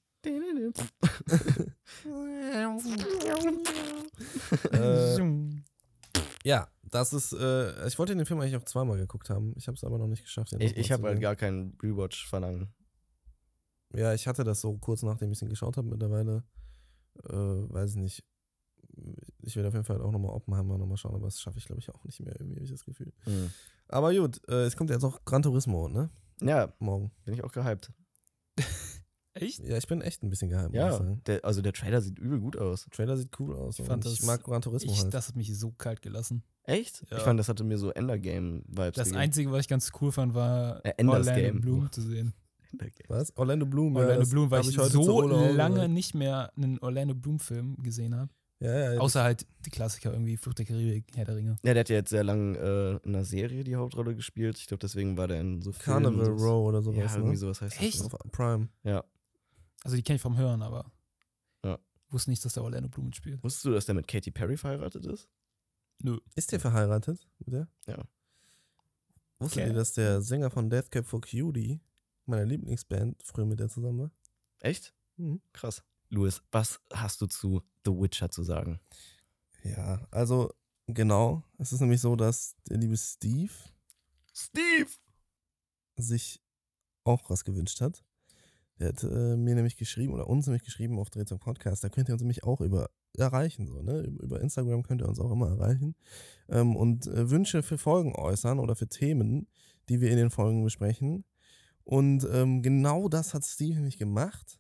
äh, ja, das ist, äh, ich wollte den Film eigentlich auch zweimal geguckt haben. Ich habe es aber noch nicht geschafft. den Ich, nochmal ich zu habe halt sehen. gar keinen Rewatch verlangen. Ja, ich hatte das so kurz nachdem ich ihn geschaut habe. Mittlerweile, äh, weiß ich nicht. Ich werde auf jeden Fall auch nochmal Oppenheimer nochmal schauen, aber das schaffe ich, glaube ich, auch nicht mehr, irgendwie habe ich das Gefühl. Hm. Aber gut, äh, es kommt jetzt auch Gran Turismo, ne? Ja, Morgen. bin ich auch gehypt. Echt? Ja, ich bin echt ein bisschen geheim, muss ich Ja, sagen. der, also der Trailer sieht übel gut aus. Der Trailer sieht cool aus. Ich und fand ich das- mag Gran Turismo Ich, halt. das hat mich so kalt gelassen. Echt? Ja. Ich fand, das hatte mir so Endergame-Vibes Das gegeben. Einzige, was ich ganz cool fand, war Äh, Enders Orlando Game. Bloom zu sehen. Endergame. Was? Orlando Bloom. ja, Orlando das Bloom, weil hab ich, heute zur so Ole auch lange gesagt. nicht mehr einen Orlando Bloom-Film gesehen habe. Ja, ja, Außer halt die Klassiker irgendwie, Flucht der Karibik, Herr der Ringe. Ja, der hat ja jetzt sehr lange äh, in einer Serie die Hauptrolle gespielt. Ich glaube, deswegen war der in so Filmen. Carnival und sowas. Row oder Ja, sowas, irgendwie ne? sowas heißt Echt? das. Auf Prime. Ja. Also die kenne ich vom Hören, aber Ja. wusste nicht, dass der Orlando Bloom spielt. Wusstest du, dass der mit Katy Perry verheiratet ist? Nö. Ist der verheiratet mit der? Ja. Wusstet Okay. ihr, dass der Sänger von Death Cab for Cutie, meiner Lieblingsband, früher mit der zusammen war? Echt? Mhm. Krass. Louis, was hast du zu The Witcher zu sagen? Ja, also genau. Es ist nämlich so, dass der liebe Steve Steve! sich auch was gewünscht hat. Der hat äh, mir nämlich geschrieben, oder uns nämlich geschrieben auf Drehzeug Podcast, da könnt ihr uns nämlich auch über erreichen, so, ne? Über Instagram könnt ihr uns auch immer erreichen. Ähm, und äh, Wünsche für Folgen äußern oder für Themen, die wir in den Folgen besprechen. Und ähm, genau das hat Steve nämlich gemacht.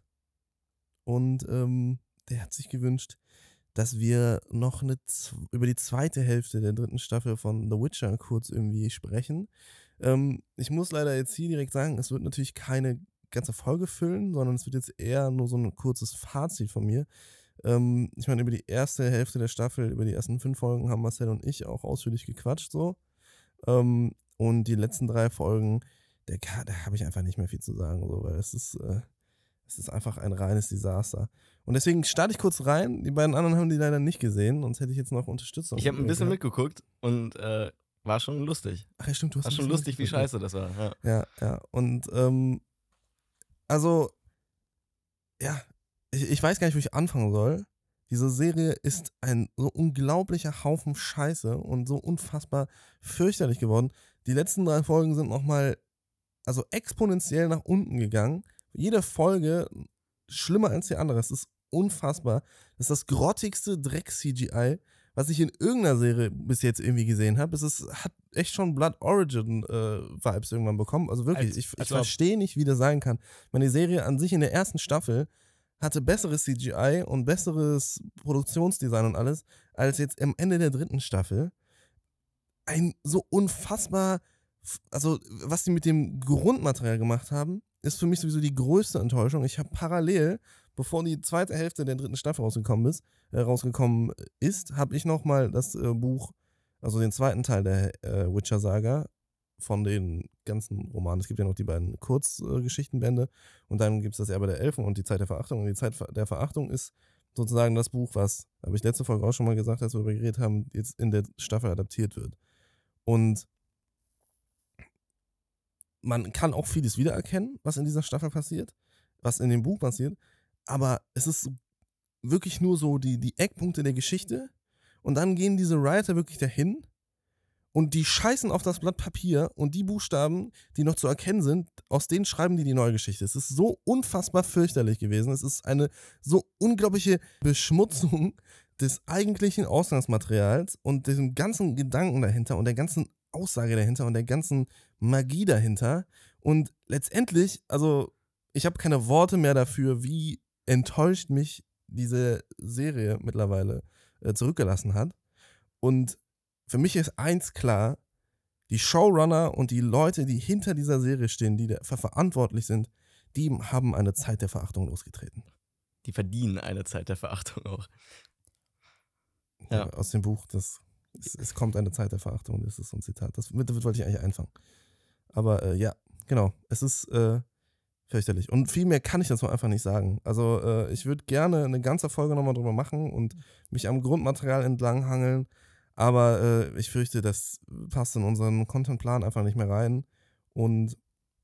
Und ähm, der hat sich gewünscht, dass wir noch eine Z- über die zweite Hälfte der dritten Staffel von The Witcher kurz irgendwie sprechen. Ähm, ich muss leider jetzt hier direkt sagen, es wird natürlich keine ganze Folge füllen, sondern es wird jetzt eher nur so ein kurzes Fazit von mir. Ähm, ich meine, über die erste Hälfte der Staffel, über die ersten fünf Folgen haben Marcel und ich auch ausführlich gequatscht so. Ähm, und die letzten drei Folgen, da, da habe ich einfach nicht mehr viel zu sagen, so, weil es ist, äh, es ist einfach ein reines Desaster. Und deswegen starte ich kurz rein. Die beiden anderen haben die leider nicht gesehen, sonst hätte ich jetzt noch Unterstützung. Ich habe ein bisschen gehabt. mitgeguckt und äh, war schon lustig. Ach ja, stimmt, du hast War ein schon bisschen lustig, wie mitgeguckt. scheiße das war. Ja. Ja, ja. Und ähm, also, ja, ich, ich weiß gar nicht, wo ich anfangen soll. Diese Serie ist ein so unglaublicher Haufen Scheiße und so unfassbar fürchterlich geworden. Die letzten drei Folgen sind nochmal, also exponentiell nach unten gegangen. Jede Folge schlimmer als die andere. Es ist unfassbar. Das ist das grottigste Dreck-C G I, was ich in irgendeiner Serie bis jetzt irgendwie gesehen habe. Es ist, hat echt schon Blood Origin äh, Vibes irgendwann bekommen. Also wirklich, Als- ich, ich als ob. verstehe nicht, wie das sein kann. Ich meine, die Serie an sich in der ersten Staffel hatte besseres C G I und besseres Produktionsdesign und alles, als jetzt am Ende der dritten Staffel. Ein so unfassbar, also was die mit dem Grundmaterial gemacht haben, ist für mich sowieso die größte Enttäuschung. Ich habe parallel, bevor die zweite Hälfte der dritten Staffel rausgekommen ist, äh, rausgekommen ist, habe ich nochmal das äh, Buch, also den zweiten Teil der äh, Witcher-Saga von den ganzen Romanen. Es gibt ja noch die beiden Kurzgeschichtenbände äh, und dann gibt es das Erbe der Elfen und die Zeit der Verachtung. Und die Zeit der Verachtung ist sozusagen das Buch, was, habe ich letzte Folge auch schon mal gesagt, als wir darüber geredet haben, jetzt in der Staffel adaptiert wird. Und man kann auch vieles wiedererkennen, was in dieser Staffel passiert, was in dem Buch passiert, aber es ist wirklich nur so die, die Eckpunkte der Geschichte und dann gehen diese Writer wirklich dahin und die scheißen auf das Blatt Papier und die Buchstaben, die noch zu erkennen sind, aus denen schreiben die die neue Geschichte. Es ist so unfassbar fürchterlich gewesen. Es ist eine so unglaubliche Beschmutzung des eigentlichen Ausgangsmaterials und dem ganzen Gedanken dahinter und der ganzen Aussage dahinter und der ganzen Magie dahinter. Und letztendlich, also ich habe keine Worte mehr dafür, wie enttäuscht mich diese Serie mittlerweile äh, zurückgelassen hat. Und für mich ist eins klar, die Showrunner und die Leute, die hinter dieser Serie stehen, die dafür verantwortlich sind, die haben eine Zeit der Verachtung losgetreten. Die verdienen eine Zeit der Verachtung auch. Ja. Ja. Aus dem Buch, das, es, es kommt eine Zeit der Verachtung, das ist so ein Zitat. Das, mit, das wollte ich eigentlich einfangen. Aber äh, ja, genau, es ist äh, fürchterlich. Und viel mehr kann ich dazu einfach nicht sagen. Also äh, ich würde gerne eine ganze Folge nochmal drüber machen und mich am Grundmaterial entlanghangeln, aber äh, ich fürchte, das passt in unseren Contentplan einfach nicht mehr rein. Und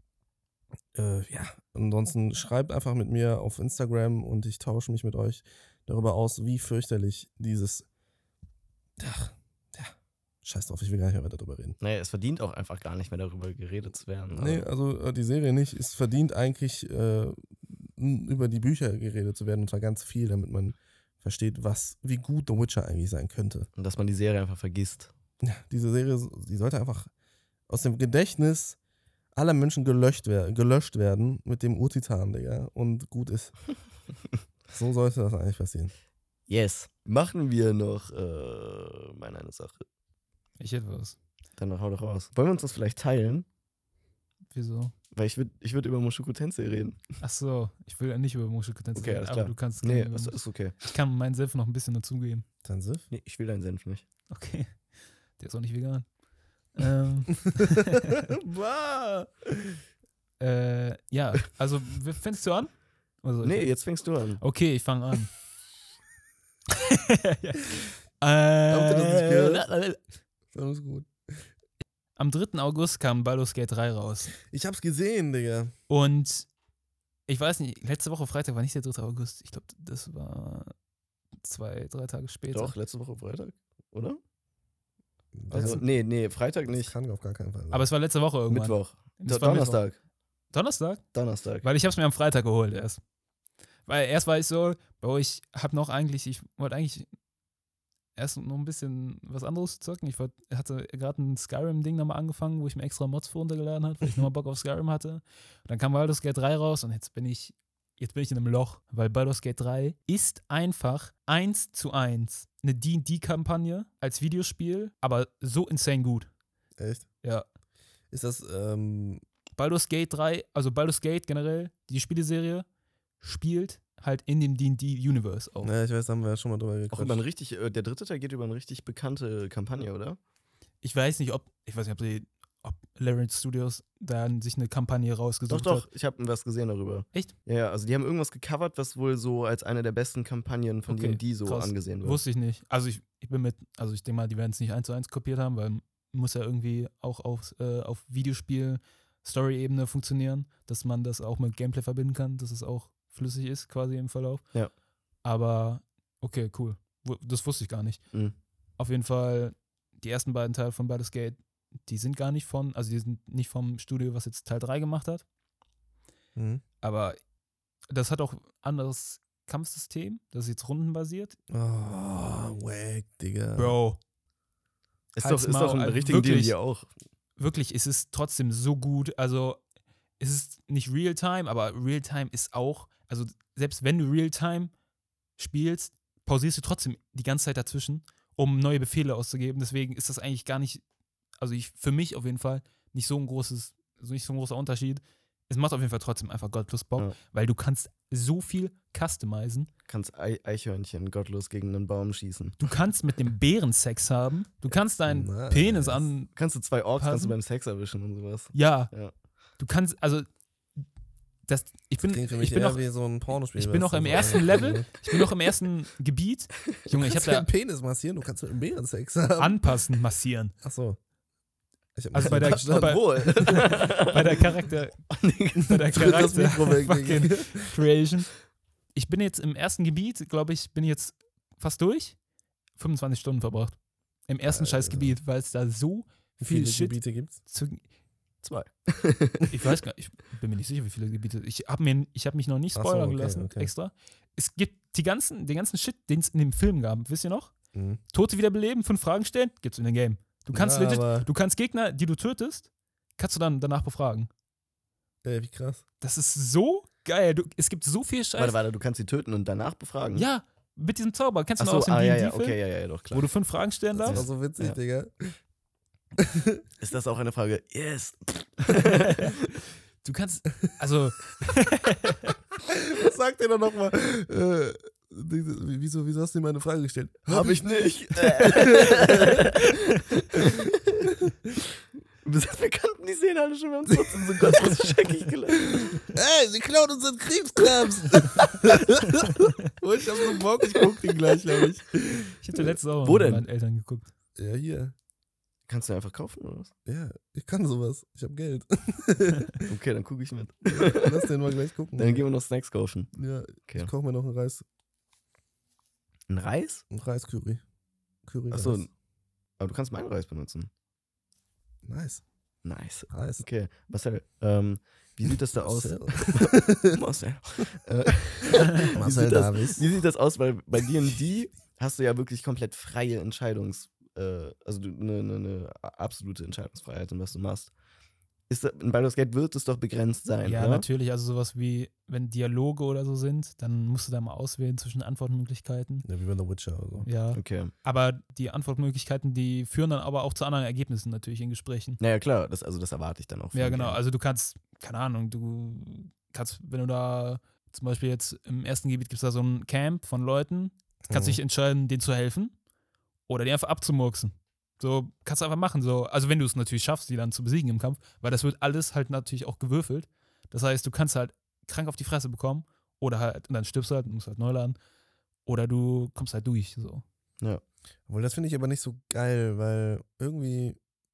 äh, ja, ansonsten schreibt einfach mit mir auf Instagram und ich tausche mich mit euch darüber aus, wie fürchterlich dieses Ach, ja, scheiß drauf, ich will gar nicht mehr weiter darüber reden. Nee, es verdient auch einfach gar nicht mehr darüber geredet zu werden. Nee, also äh, die Serie nicht. Es verdient eigentlich äh, n- über die Bücher geredet zu werden und zwar ganz viel, damit man versteht, was, wie gut The Witcher eigentlich sein könnte. Und dass man die Serie einfach vergisst. Ja, diese Serie, die sollte einfach aus dem Gedächtnis aller Menschen gelöscht, wer- gelöscht werden mit dem Urtitan, Digga, und gut ist. So sollte das eigentlich passieren. Yes. Machen wir noch äh, meine eine Sache. Ich hätte was. Dann hau doch raus. Wollen wir uns das vielleicht teilen? Wieso? Weil ich würde ich würd über Mushoku Tensei reden. Ach so, ich will ja nicht über Mushoku Tensei Okay, reden, alles aber klar. du kannst Nee, gerne über ist, Mushoku- ist okay. Ich kann meinen Senf noch ein bisschen dazugeben. Dann Sif? Nee, ich will deinen Senf nicht. Okay. Der ist auch nicht vegan. ähm, Bah. äh, ja, also w- fängst du an? Also, Nee, jetzt fängst du an. Okay, ich fange an. Habt ihr das nicht äh, gehört? Alles gut. Am dritten August kam Baldur's Gate drei raus. Ich hab's gesehen, Digga. Und ich weiß nicht, letzte Woche Freitag war nicht der dritte August. Ich glaube, das war zwei, drei Tage später. Doch, letzte Woche Freitag, oder? Das Also, nee, nee, Freitag nicht. kann auf gar keinen Fall sein. Aber es war letzte Woche irgendwann. Mittwoch. Das Do- war Mittwoch. Donnerstag. Donnerstag? Donnerstag. Weil ich habe es mir am Freitag geholt erst. Weil erst war ich so, boah, ich habe noch eigentlich, ich wollte eigentlich erst noch ein bisschen was anderes zocken. Ich wollt, hatte gerade ein Skyrim-Ding nochmal angefangen, wo ich mir extra Mods für runtergeladen habe, weil ich nochmal Bock auf Skyrim hatte. Und dann kam Baldur's Gate drei raus und jetzt bin ich, jetzt bin ich in einem Loch, weil Baldur's Gate drei ist einfach eins zu eins eine D und D-Kampagne als Videospiel, aber so insane gut. Echt? Ja. Ist das, ähm, Baldur's Gate drei, also Baldur's Gate generell, die Spieleserie, spielt halt in dem D und D-Universe auch. naja, ich weiß, da haben wir ja schon mal drüber Auch gequatscht. über ein richtig, äh, der dritte Teil geht über eine richtig bekannte Kampagne, oder? Ich weiß nicht, ob, ich weiß nicht, ob, die, ob Larian Studios da sich eine Kampagne Doch, rausgesucht doch, hat. ich habe was gesehen darüber. Echt? Ja, ja, also die haben irgendwas gecovert, was wohl so als eine der besten Kampagnen von Okay, D und D so krass. angesehen wird. Wusste ich nicht. Also ich, ich bin mit, also ich denke mal, die werden es nicht eins zu eins kopiert haben, weil muss ja irgendwie auch auf, äh, auf Videospiel-Story-Ebene funktionieren, dass man das auch mit Gameplay verbinden kann, dass es auch flüssig ist quasi im Verlauf. Ja. Aber okay, cool. Wu- Das wusste ich gar nicht. Mhm. Auf jeden Fall, die ersten beiden Teile von Baldur's Gate, die sind gar nicht von, also die sind nicht vom Studio, was jetzt Teil drei gemacht hat. Mhm. Aber das hat auch anderes Kampfsystem, das ist jetzt rundenbasiert. Oh, wack, Digga. Bro, Ist Halt's doch, ist Maul, doch ein also richtiger Deal wirklich. hier auch. wirklich, es ist trotzdem so gut. Also, es ist nicht Realtime, aber Realtime ist auch, also selbst wenn du Realtime spielst, pausierst du trotzdem die ganze Zeit dazwischen, um neue Befehle auszugeben. Deswegen ist das eigentlich gar nicht, also ich, für mich auf jeden Fall, nicht so ein großes, also nicht so ein großer Unterschied. Es macht auf jeden Fall trotzdem einfach Gott plus Bock, Ja. weil du kannst so viel customizen. Kannst Ei- Eichhörnchen gottlos gegen einen Baum schießen. Du kannst mit dem Bären Sex haben. Du kannst deinen Nice. Penis an. Kannst du zwei Orks kannst du Passen? beim Sex erwischen und sowas. Ja. Ja. Du kannst, also. Das, ich bin, Klingt für mich ich bin eher noch, wie so ein Pornospiel. ich bin weißt noch du, im so ersten eine- Level. Ich bin noch im ersten Gebiet. Junge, ich Du kannst habe da deinen Penis massieren, du kannst mit einem Bären Sex haben. anpassen, massieren. Achso. Ich hab Also nicht bei der- verstanden. bei- Wohl. Bei der Charakter, bei der Tritt das Charakter Mikro weg, fucking Digga. Creation. Ich bin jetzt im ersten Gebiet, glaube ich, bin jetzt fast durch. fünfundzwanzig Stunden verbracht. Im ersten Alter. scheiß Gebiet, weil es da so Wie viel viele Shit Gebiete gibt's? zu, Zwei. ich weiß gar nicht, ich bin mir nicht sicher, wie viele Gebiete. Ich habe hab mich noch nicht Ach so, spoilern okay, gelassen, okay. extra. Es gibt die ganzen, den ganzen Shit, den es in dem Film gab. Wisst ihr noch? Mhm. Tote wiederbeleben, fünf Fragen stellen, gibt's in dem Game. Du kannst Ja, legit, aber, du kannst Gegner, die du tötest, kannst du dann danach befragen. äh, wie krass. Das ist so geil. Du, es gibt so viel Scheiß. Warte, warte, du kannst sie töten und danach befragen? Ja, mit diesem Zauber. Kennst du noch Achso, aus dem ah, ja, D ja, und D-Film? okay, ja, ja, doch, Wo klar. du fünf Fragen stellen Das war darfst? so witzig, Ja. Digga. Ist das auch eine Frage? Yes. Du kannst, also, Was sagt ihr da nochmal? Äh, diese- wieso, wieso hast du mir meine Frage gestellt? Hab ich nicht. Wir kannten die Szene alle schon, wir haben uns trotzdem so gottlos scheckig gelacht. Ey, sie klauen unseren Krebskrebs! oh, ich hab so Bock, ich guck den gleich, glaube ich. ich hatte letztes auch Wo mit denn? meinen Eltern geguckt. Ja, hier. Kannst du einfach kaufen, oder was? Ja, ich kann sowas. Ich hab Geld. Okay, dann gucke ich mit. Lass den mal gleich gucken. Dann gehen wir noch Snacks kaufen. Ja, Okay. ich koche mir noch einen Reis, Ein Reis? einen Reiscurry. Curry Achso, aber du kannst meinen Reis benutzen. Nice. Nice. Reis. Okay, Marcel, ähm, wie sieht das da aus? Marcel. Marcel. Äh, wie, Marcel sieht das, Davis. wie sieht das aus? Weil bei D und D hast du ja wirklich komplett freie Entscheidungs... Äh, also eine ne, ne absolute Entscheidungsfreiheit in was du machst. Ist da, in Baldur's Gate wird es doch begrenzt sein, Ja, oder? natürlich. Also sowas wie, wenn Dialoge oder so sind, dann musst du da mal auswählen zwischen Antwortmöglichkeiten. Ja, wie bei The Witcher oder so. Ja. Okay. Aber die Antwortmöglichkeiten, die führen dann aber auch zu anderen Ergebnissen natürlich in Gesprächen. Naja, klar, das, also das erwarte ich dann auch. von Ja, dir. genau. Also du kannst, keine Ahnung, du kannst, wenn du da zum Beispiel jetzt im ersten Gebiet gibt es da so ein Camp von Leuten, kannst du Mhm. dich entscheiden, denen zu helfen oder die einfach abzumurksen. So, kannst du einfach machen. So. Also wenn du es natürlich schaffst, die dann zu besiegen im Kampf, weil das wird alles halt natürlich auch gewürfelt. Das heißt, du kannst halt krank auf die Fresse bekommen oder halt, und dann stirbst du halt und musst halt neu laden. Oder du kommst halt durch. So. Obwohl, das finde ich aber nicht so geil, weil irgendwie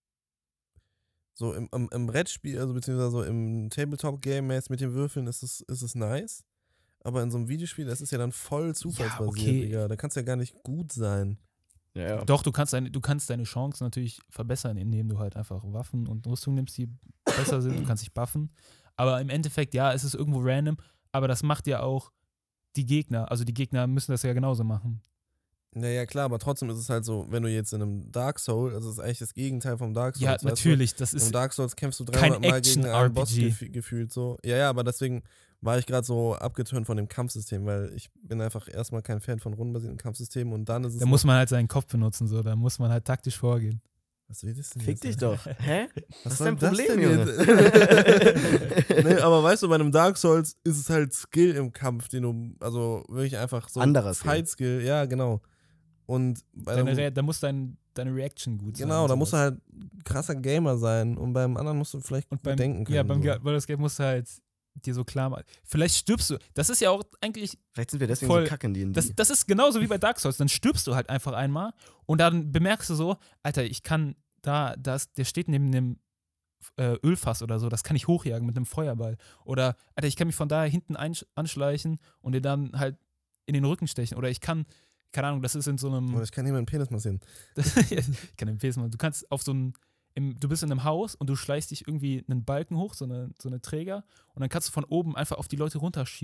so im, im, im Brettspiel, also beziehungsweise so im Tabletop-Game jetzt mit den Würfeln ist es, ist es nice. Aber in so einem Videospiel, das ist ja dann voll zufallsbasiert, okay. Digga. Da kannst du ja gar nicht gut sein. Ja, ja. Doch, du kannst, deine, du kannst deine Chance natürlich verbessern, indem du halt einfach Waffen und Rüstung nimmst, die besser sind. Du kannst dich buffen. Aber im Endeffekt, ja, es ist irgendwo random, aber das macht ja auch die Gegner. Also die Gegner müssen das ja genauso machen. Naja, klar, aber trotzdem ist es halt so, wenn du jetzt in einem Dark Souls, also das ist eigentlich das Gegenteil vom Dark Souls. Ja, weißt natürlich, das Du? Im ist Dark Souls kämpfst du kein dreihundert Mal gegen einen Boss Action-R P G. gef gefühlt so. Ja, ja, aber deswegen war ich gerade so abgeturnt von dem Kampfsystem, weil ich bin einfach erstmal kein Fan von rundenbasierten Kampfsystemen und dann ist es Da muss man halt seinen Kopf benutzen, so. Da muss man halt taktisch vorgehen. Was will das denn Fick jetzt? dich doch. Hä? Was ist soll dein das Problem, denn Junge? jetzt? nee, aber weißt du, bei einem Dark Souls ist es halt Skill im Kampf, den du, also wirklich einfach so Anderer Skill. Fight-Skill, ja, genau. Und bei Deine einem, Re da muss dein, deine Reaction gut sein. genau, und da musst du sowas. halt krasser Gamer sein und beim anderen musst du vielleicht Und gut beim, denken können. ja, beim so. Baldur's Gate musst du halt dir so klar machen. Vielleicht stirbst du. Das ist ja auch eigentlich Vielleicht sind wir deswegen Voll. so kacke in D und D. Das, das ist genauso wie bei Dark Souls. Dann stirbst du halt einfach einmal und dann bemerkst du so, Alter, ich kann da, das, der steht neben dem äh, Ölfass oder so, das kann ich hochjagen mit einem Feuerball. Oder, Alter, ich kann mich von da hinten einsch- anschleichen und dir dann halt in den Rücken stechen. Oder ich kann, keine Ahnung, das ist in so einem. Oder ich kann hier meinen Penis massieren. ich kann empfehlen, mal. Du kannst auf so einem. Im, du bist in einem Haus und du schleichst dich irgendwie einen Balken hoch, so eine, so eine Träger, und dann kannst du von oben einfach auf die Leute runterschießen.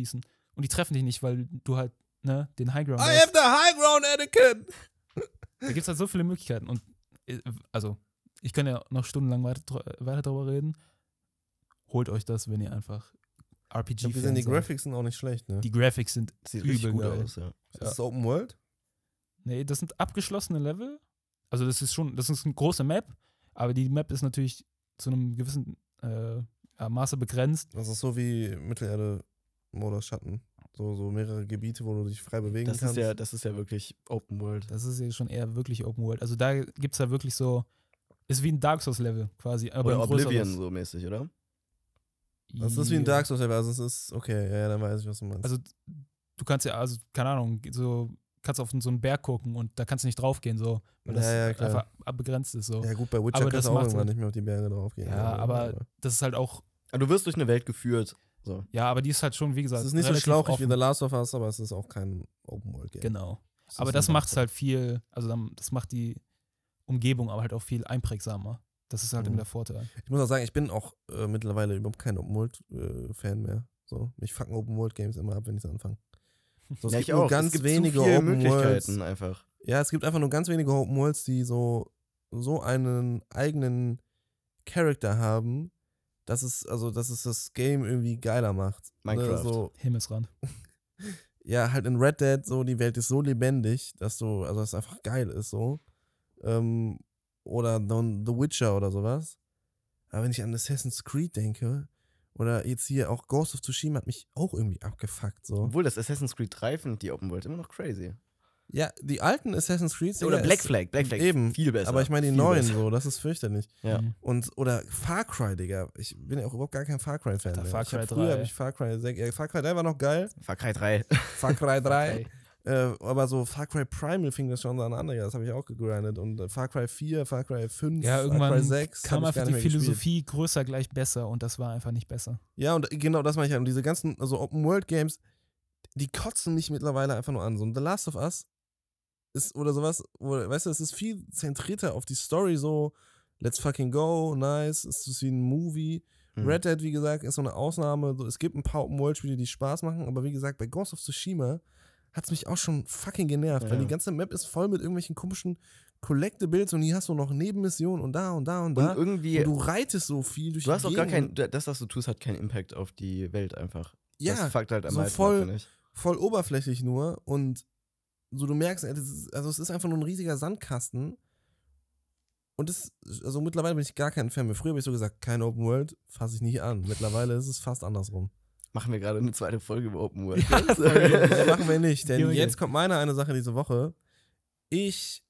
und die treffen dich nicht, weil du halt, ne, den Highground I hast. am the high ground, Anakin! Da gibt es halt so viele Möglichkeiten. Und äh, also, ich kann ja noch stundenlang weiter, weiter darüber reden. Holt euch das, wenn ihr einfach R P Ich glaube, G-Fans die seid. Graphics sind auch nicht schlecht, ne? Die Graphics sind Sieht übel richtig gut geil. aus, ja. Ist das Open World? Nee, das sind abgeschlossene Level. Also das ist schon, das ist eine große Map, aber die Map ist natürlich zu einem gewissen äh, ja, Maße begrenzt. Das ist so wie Mittelerde-Modus Schatten. So, so mehrere Gebiete, wo du dich frei bewegen Das kannst. ist ja, das ist ja wirklich Open World. Das ist ja schon eher wirklich Open World. Also da gibt es ja wirklich so, ist wie ein Dark Souls-Level quasi. Aber Oder ein größeres. Oblivion so mäßig, oder? Das ist wie ein Dark Souls, also es ist, okay, ja, dann weiß ich, was du meinst. Also du kannst ja, also keine Ahnung, so kannst auf so einen Berg gucken und da kannst du nicht draufgehen, so, weil das Ja, ja, klar. einfach begrenzt ist. So. ja gut, bei Witcher aber kannst das du auch macht's irgendwann halt- nicht mehr auf die Berge draufgehen. Ja, aber das ist halt auch, Ah, du wirst durch eine Welt geführt. So. ja, aber die ist halt schon, wie gesagt, es ist nicht so relativ schlauchig offen. wie The Last of Us, aber es ist auch kein Open World Game. Genau. Es ist Aber ein das Dark macht es Souls. halt viel, also dann, das macht die Umgebung aber halt auch viel einprägsamer. Das ist halt Mhm. immer der Vorteil. Ich muss auch sagen, ich bin auch äh, mittlerweile überhaupt kein Open World äh, Fan mehr. So, mich fucken Open World Games immer ab, wenn ich anfange. So, es Ja, gibt ich nur auch. ganz es gibt wenige zu viele Open Möglichkeiten Worlds. einfach. Ja, es gibt einfach nur ganz wenige Open Worlds, die so, so einen eigenen Charakter haben, dass es, also, dass es das Game irgendwie geiler macht. Minecraft. Ne, so, Himmelsrand. ja, halt in Red Dead, so, die Welt ist so lebendig, dass du, also, dass es einfach geil ist, so. Ähm, oder dann The Witcher oder sowas. Aber wenn ich an Assassin's Creed denke, oder jetzt hier auch Ghost of Tsushima hat mich auch irgendwie abgefuckt, so. Obwohl das Assassin's Creed drei findet die Open World immer noch crazy. Ja, die alten Assassin's Creed Oder Dinger Black ist- Flag. Black Flag Eben, viel besser. aber ich meine die viel neuen besser. so, das ist fürchterlich. Ja. Mhm. Und, oder Far Cry, Digga. Ich bin ja auch überhaupt gar kein Far Cry-Fan Alter, mehr. Far ich hab, Cry früher drei. habe ich Far Cry sehr, ja, Far Cry drei war noch geil. Far Cry drei. Far Cry drei. Okay. Äh, aber so Far Cry Primal fing das schon so an an, Digga. Das habe ich auch gegrindet. Und äh, Far Cry vier, Far Cry fünf, Ja, Far Cry irgendwann sechs kam hab ich gar einfach nicht die mehr gespielt. Philosophie größer gleich besser und das war einfach nicht besser. Ja, und genau das meine ich halt. Und diese ganzen, also Open-World-Games, die kotzen mich mittlerweile einfach nur an. So ein The Last of Us ist oder sowas, wo, weißt du, es ist viel zentrierter auf die Story, so let's fucking go, nice, es ist wie ein Movie. Mhm. Red Dead, wie gesagt, ist so eine Ausnahme. So, es gibt ein paar Open-World-Spiele, die Spaß machen, aber wie gesagt, bei Ghost of Tsushima hat es mich auch schon fucking genervt, Ja. weil die ganze Map ist voll mit irgendwelchen komischen Collectibles und hier hast du noch Nebenmissionen und da und da und da. Und irgendwie, Und du reitest so viel durch du hast die auch gar Gegend. kein, das, was du tust, hat keinen Impact auf die Welt einfach. Ja, Das fuckt halt am so meisten voll- ab, finde ich. voll oberflächlich nur und so du merkst, ey, das ist, also es ist einfach nur ein riesiger Sandkasten und das, also mittlerweile bin ich gar kein Fan mehr. Früher habe ich so gesagt, kein Open World, fasse ich nicht an. Mittlerweile ist es fast andersrum. Machen wir gerade eine zweite Folge über Open World. Ja, Games? machen wir nicht, denn Gehen wir jetzt gehen. kommt meine eine Sache diese Woche. Ich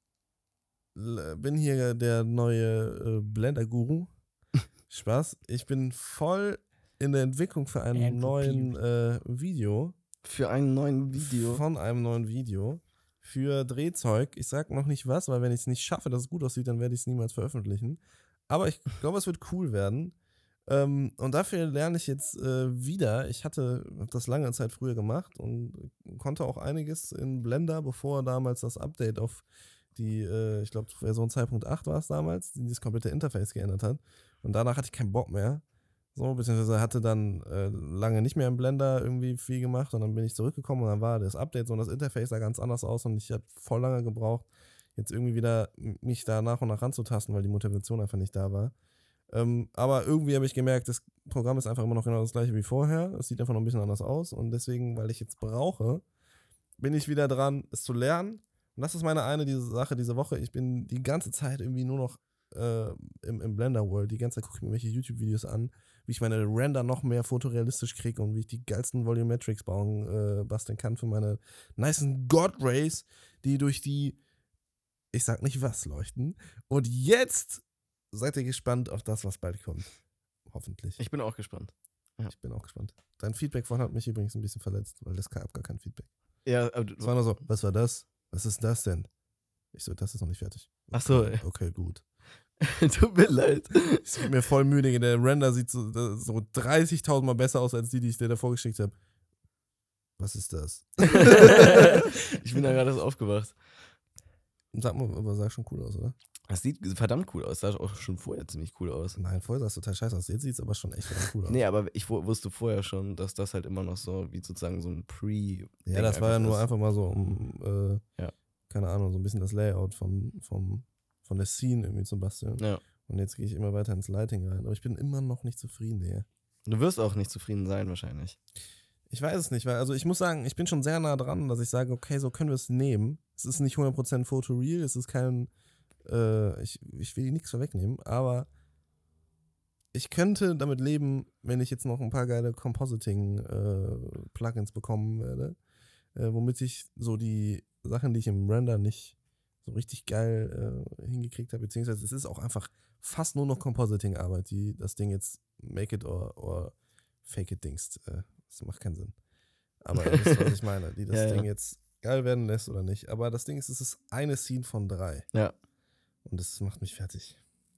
l- bin hier der neue äh, Blender-Guru. Spaß. Ich bin voll in der Entwicklung für einen Andrew neuen äh, Video. Für einen neuen Video. Von einem neuen Video. Für Drehzeug. Ich sag noch nicht was, weil wenn ich es nicht schaffe, dass es gut aussieht, dann werde ich es niemals veröffentlichen. Aber ich glaube, es wird cool werden. Ähm, und dafür lerne ich jetzt äh, wieder. Ich hatte hab das lange Zeit früher gemacht und konnte auch einiges in Blender, bevor damals das Update auf die, äh, ich glaube, Version zwei Punkt acht war es damals, die das komplette Interface geändert hat. Und danach hatte ich keinen Bock mehr. So, beziehungsweise hatte dann äh, lange nicht mehr im Blender irgendwie viel gemacht und dann bin ich zurückgekommen und dann war das Update so und das Interface sah ganz anders aus und ich habe voll lange gebraucht, jetzt irgendwie wieder mich da nach und nach ranzutasten, weil die Motivation einfach nicht da war. Ähm, aber irgendwie habe ich gemerkt, das Programm ist einfach immer noch genau das gleiche wie vorher. Es sieht einfach noch ein bisschen anders aus und deswegen, weil ich jetzt brauche, bin ich wieder dran, es zu lernen. Und das ist meine eine diese Sache diese Woche. Ich bin die ganze Zeit irgendwie nur noch äh, im, im Blender-World. Die ganze Zeit gucke ich mir welche YouTube-Videos an, wie ich meine Render noch mehr fotorealistisch kriege und wie ich die geilsten Volumetrics bauen, äh, basteln kann für meine nicen God Rays, die durch die, ich sag nicht was, leuchten. Und jetzt seid ihr gespannt auf das, was bald kommt. Hoffentlich. Ich bin auch gespannt. Ich bin auch gespannt. Dein Feedback vorhin hat mich übrigens ein bisschen verletzt, weil das gab gar kein Feedback. Ja, aber Es war nur so, was war das? Was ist das denn? Ich so, das ist noch nicht fertig. Ach so. Okay, okay, gut. tut mir leid. Es gibt mir voll müde. Der Render sieht so, so dreißigtausend Mal besser aus als die, die ich dir davor geschickt habe. Was ist das? Ich bin da gerade erst aufgewacht. Sag mal, aber sah schon cool aus, oder? Das sieht verdammt cool aus. Das sah auch schon vorher ziemlich cool aus. Nein, vorher sah es total scheiße aus. Jetzt sieht es aber schon echt verdammt cool aus. Nee, aber ich wu- wusste vorher schon, dass das halt immer noch so wie sozusagen so ein Pre- Ja, das war ja nur ist. einfach mal so, um, äh, Ja. keine Ahnung, so ein bisschen das Layout von, vom, von der Scene irgendwie zu basteln. Ja. Und jetzt gehe ich immer weiter ins Lighting rein. Aber ich bin immer noch nicht zufrieden, Digga. Du wirst auch nicht zufrieden sein, wahrscheinlich. Ich weiß es nicht, weil, also ich muss sagen, ich bin schon sehr nah dran, dass ich sage, okay, so können wir es nehmen. Es ist nicht hundert Prozent Photoreal, es ist kein, äh, ich, ich will nichts vorwegnehmen, aber ich könnte damit leben, wenn ich jetzt noch ein paar geile Compositing-Plugins bekommen werde, äh, womit ich so die Sachen, die ich im Render nicht so richtig geil äh, hingekriegt habe, beziehungsweise es ist auch einfach fast nur noch Compositing-Arbeit, die das Ding jetzt make it or, or fake it dingst. Äh, das macht keinen Sinn. Aber ihr wisst, was ich meine, die das Ja, ja. Ding jetzt geil werden lässt oder nicht. Aber das Ding ist, es ist eine Scene von drei. Ja. Und das macht mich fertig.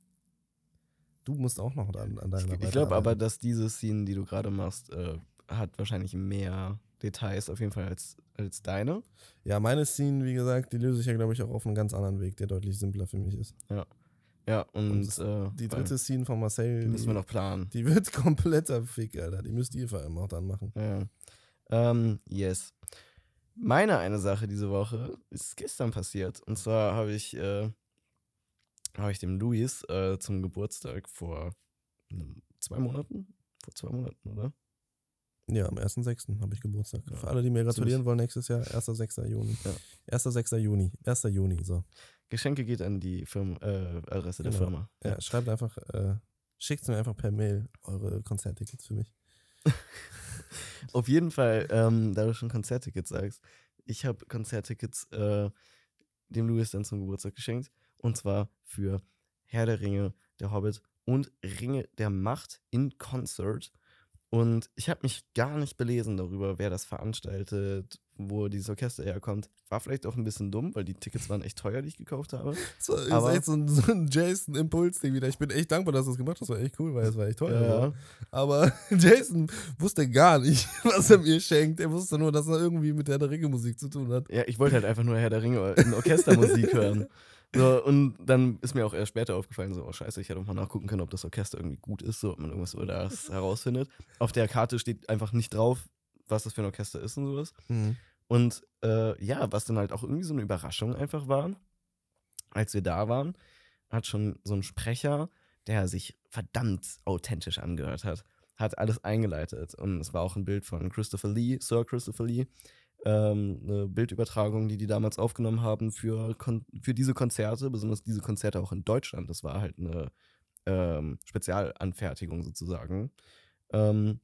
Du musst auch noch an, an Ich, deiner ich glaube aber, dass diese Szene, die du gerade machst, äh, hat wahrscheinlich mehr Details auf jeden Fall als, als deine. Ja, meine Scene, wie gesagt, die löse ich ja, glaube ich, auch auf einen ganz anderen Weg, der deutlich simpler für mich ist. Ja, und, Und das- äh, Die weil- dritte Scene von Marcel, die müssen wir die, noch planen. die wird kompletter Fick, Alter. Die müsst ihr vor allem auch dann machen. Ja. Ähm, yes. Meine eine Sache diese Woche ist gestern passiert. Und zwar habe ich, äh, habe ich dem Luis äh, zum Geburtstag vor einem, zwei Monaten? Vor zwei Monaten, oder? Ja, am ersten sechsten habe ich Geburtstag. Ja. Für alle, die mir gratulieren Ziemlich- wollen, nächstes Jahr, erster sechster Juni. Ja. erster sechster Juni. erster Juni, so. Geschenke geht an die Firma, äh, Adresse der Genau. Firma. Ja, schreibt einfach, äh, schickt mir einfach per Mail eure Konzerttickets für mich. Auf jeden Fall, ähm, da du schon Konzerttickets sagst, ich habe Konzerttickets äh, dem Louis dann zum Geburtstag geschenkt. Und zwar für Herr der Ringe, der Hobbit und Ringe der Macht in Concert. Und ich habe mich gar nicht belesen darüber, wer das veranstaltet, wo dieses Orchester herkommt. War vielleicht auch ein bisschen dumm, weil die Tickets waren echt teuer, die ich gekauft habe. So, ist Aber- echt so ein, so ein Jason-Impuls-Ding wieder. Ich bin echt dankbar, dass du das gemacht hast. Das war echt cool, weil es war echt teuer. Ja. So. Aber Jason wusste gar nicht, was er mir schenkt. Er wusste nur, dass er irgendwie mit der Ringe-Musik zu tun hat. Ja, ich wollte halt einfach nur Herr der Ringe in Orchestermusik hören. So, und dann ist mir auch erst später aufgefallen, so, oh scheiße, ich hätte auch mal nachgucken können, ob das Orchester irgendwie gut ist, so, ob man irgendwas über das herausfindet. Auf der Karte steht einfach nicht drauf, was das für ein Orchester ist und sowas. Mhm. Und äh, ja, was dann halt auch irgendwie so eine Überraschung einfach war, als wir da waren, hat schon so ein Sprecher, der sich verdammt authentisch angehört hat, hat alles eingeleitet. Und es war auch ein Bild von Christopher Lee, Sir Christopher Lee, ähm, eine Bildübertragung, die die damals aufgenommen haben für, Kon- für diese Konzerte, besonders diese Konzerte auch in Deutschland. Das war halt eine ähm, Spezialanfertigung sozusagen. Ähm,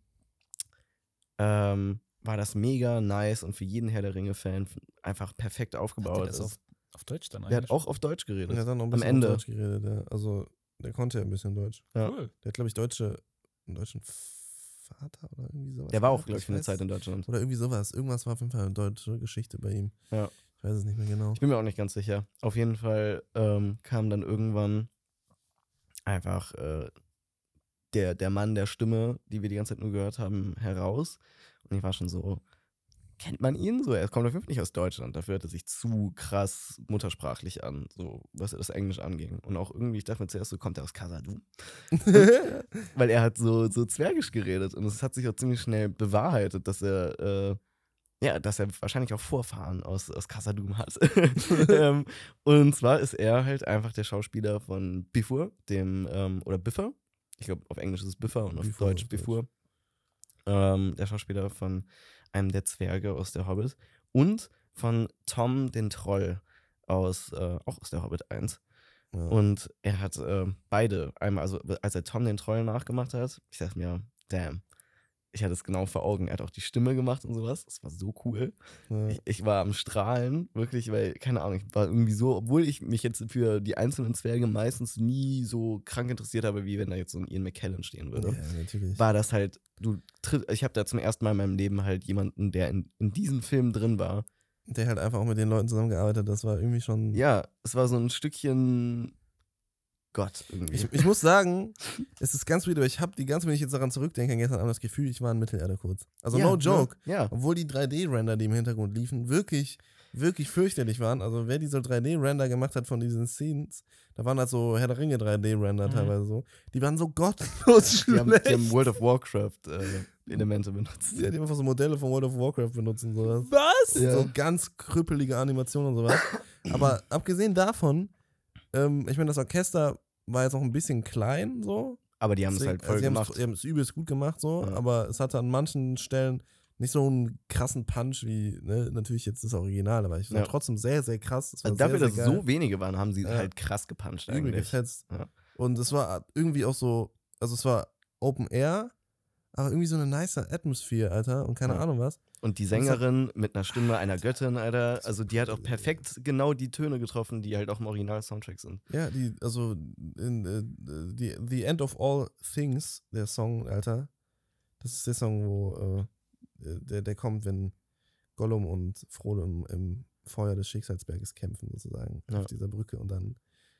ähm, war das mega nice und für jeden Herr der Ringe-Fan einfach perfekt Hat aufgebaut. der das ist. auf, auf Deutsch dann eigentlich? Der hat auch auf Deutsch geredet. Der hat dann noch ein Am bisschen Ende. Deutsch geredet. Der, also, der konnte ja ein bisschen Deutsch. Ja. Cool. Der hat, glaube ich, deutsche, einen deutschen Vater oder irgendwie sowas. Der war auch, gehabt. glaube ich, für eine weiß- Zeit in Deutschland. Oder irgendwie sowas. Irgendwas war auf jeden Fall eine deutsche Geschichte bei ihm. Ja. Ich weiß es nicht mehr genau. Ich bin mir auch nicht ganz sicher. Auf jeden Fall ähm, kam dann irgendwann einfach äh, der, der Mann der Stimme, die wir die ganze Zeit nur gehört haben, heraus. Und ich war schon so, kennt man ihn? So, er kommt auf jeden Fall nicht aus Deutschland. Dafür hört er sich zu krass muttersprachlich an, so was das Englisch anging. Und auch irgendwie, ich dachte mir zuerst so, kommt er aus Khazad-dûm? Weil er hat so, so zwergisch geredet. Und es hat sich auch ziemlich schnell bewahrheitet, dass er äh, ja, dass er wahrscheinlich auch Vorfahren aus, aus Khazad-dûm hat. ähm, und zwar ist er halt einfach der Schauspieler von Bifur, dem, ähm, oder Biffer. Ich glaube, auf Englisch ist es Biffer und auf Bifur Deutsch auf Bifur. Ähm, der Schauspieler von einem der Zwerge aus der Hobbit. Und von Tom den Troll aus, äh, auch aus der Hobbit eins. Ja. Und er hat äh, beide, einmal, also als er Tom den Troll nachgemacht hat, ich dachte mir, damn, ich hatte es genau vor Augen. Er hat auch die Stimme gemacht und sowas. Das war so cool. ja. Ich, ich war am Strahlen, wirklich, weil, keine Ahnung, ich war irgendwie so, obwohl ich mich jetzt für die einzelnen Zwerge meistens nie so krank interessiert habe, wie wenn da jetzt so ein Ian McKellen stehen würde. Ja, natürlich. War das halt, du tritt, ich habe da zum ersten Mal in meinem Leben halt jemanden, der in, in diesem Film drin war. Der halt einfach auch mit den Leuten zusammengearbeitet hat, das war irgendwie schon. Ja, es war so ein Stückchen Gott irgendwie. Ich, ich muss sagen, es ist ganz weird, aber ich habe die ganze, wenn ich jetzt daran zurückdenke, gestern Abend das Gefühl, ich war in Mittelerde kurz. Also Ja, no joke. Ne? Ja. Obwohl die drei D-Render, die im Hintergrund liefen, wirklich, wirklich fürchterlich waren. Also wer diese drei D-Render gemacht hat von diesen Scenes, da waren halt so Herr der Ringe drei D-Render Mhm. teilweise so, die waren so gottlos Die haben, schlecht. die haben World of Warcraft äh, Elemente benutzt. Ja, die haben einfach so Modelle von World of Warcraft benutzt und sowas. Was? Ja. So ganz krüppelige Animationen und sowas. Aber abgesehen davon, ähm, ich meine, das Orchester war jetzt auch ein bisschen klein, so. Aber die haben es Deswegen- halt voll also die gemacht. haben's- Die haben es übelst gut gemacht, so. Ja. Aber es hatte an manchen Stellen nicht so einen krassen Punch wie, ne, natürlich jetzt das Original, aber ich war Ja. trotzdem sehr, sehr krass. Es war Also dafür, sehr, dass sehr es geil. so wenige waren, haben sie Ja. halt krass gepuncht Übel eigentlich. gefetzt. Ja. Und es war irgendwie auch so, also es war Open Air, aber irgendwie so eine nice Atmosphäre, Alter, und keine Ja. Ahnung was. Und die Sängerin mit einer Stimme einer Göttin, Alter, also die hat auch perfekt genau die Töne getroffen, die halt auch im Original-Soundtrack sind. Ja, die, also in, äh, die, The End of All Things, der Song, Alter, das ist der Song, wo äh, der, der kommt, wenn Gollum und Frodo im, im Feuer des Schicksalsberges kämpfen, sozusagen, Ja. auf dieser Brücke und dann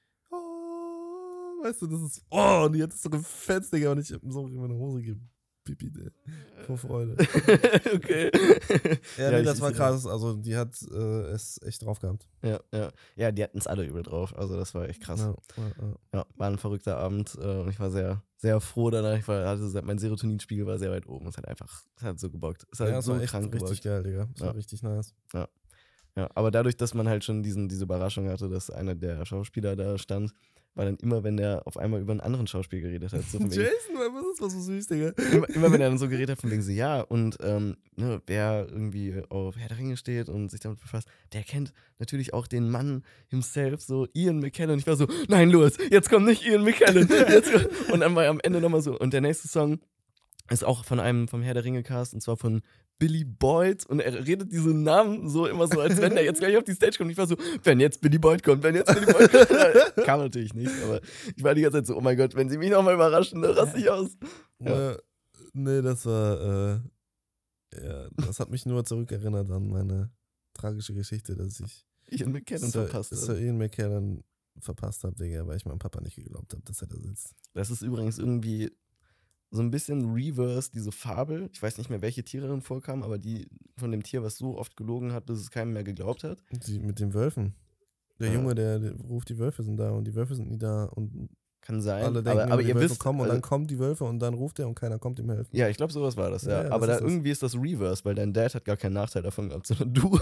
oh, weißt du, das ist, oh, und die hat es so gefetzt, Digga, und ich hab so in meine Hose gepippt, ey, vor Freude. Okay. Ja, Ja, nee, ich das war sehe krass, also die hat äh, es echt drauf gehabt. Ja, ja. Ja, die hatten es alle übel drauf. Also das war echt krass. Ja, Ja, ja, ja. war ein verrückter Abend äh, und ich war sehr, sehr froh danach. Ich war, hatte, mein Serotoninspiegel war sehr weit oben. Es hat einfach, es hat so gebockt. Es hat Ja, das so war echt krank richtig gebockt. geil, Digga. Das Ja. war richtig nice. Ja, aber dadurch, dass man halt schon diesen, diese Überraschung hatte, dass einer der Schauspieler da stand, war dann immer, wenn der auf einmal über einen anderen Schauspiel geredet hat. So von wegen, Jason, was ist das so süß, Digga? immer, immer wenn er dann so geredet hat, von wegen so, ja, und ähm, ne, wer irgendwie auf Herr der Ringe steht und sich damit befasst, der kennt natürlich auch den Mann himself, so Ian McKellen. Und ich war so, nein, Louis, jetzt kommt nicht Ian McKellen. Jetzt kommt. Und dann war er am Ende nochmal so, und der nächste Song ist auch von einem vom Herr der Ringe Cast, und zwar von Billy Boyd, und er redet diesen Namen so immer so, als wenn er jetzt gleich auf die Stage kommt. Und ich war so, wenn jetzt Billy Boyd kommt, wenn jetzt Billy Boyd kommt. Kam natürlich nicht, aber ich war die ganze Zeit so, oh mein Gott, wenn sie mich nochmal überraschen, dann raste ich aus. Ja. Äh, nee, das war, äh, ja, das hat mich nur zurückerinnert an meine tragische Geschichte, dass ich Ian McKellen Sir, verpasst Sir habe. Ian McKellen verpasst habe, Digga, weil ich meinem Papa nicht geglaubt habe, dass er da sitzt. Das ist übrigens irgendwie so ein bisschen reverse, diese Fabel. Ich weiß nicht mehr, welche Tiere darin vorkamen, aber die von dem Tier, was so oft gelogen hat, bis es keinem mehr geglaubt hat. Die, mit den Wölfen. Der Ja. Junge, der, der ruft, die Wölfe sind da und die Wölfe sind nie da und Kann sein. alle denken, aber aber die ihr Wölfe wisst, kommen und also, dann kommen die Wölfe und dann ruft er und keiner kommt ihm helfen. ja, ich glaube, sowas war das, ja. Ja, ja, aber das da ist es. irgendwie ist das reverse, weil dein Dad hat gar keinen Nachteil davon gehabt, sondern du.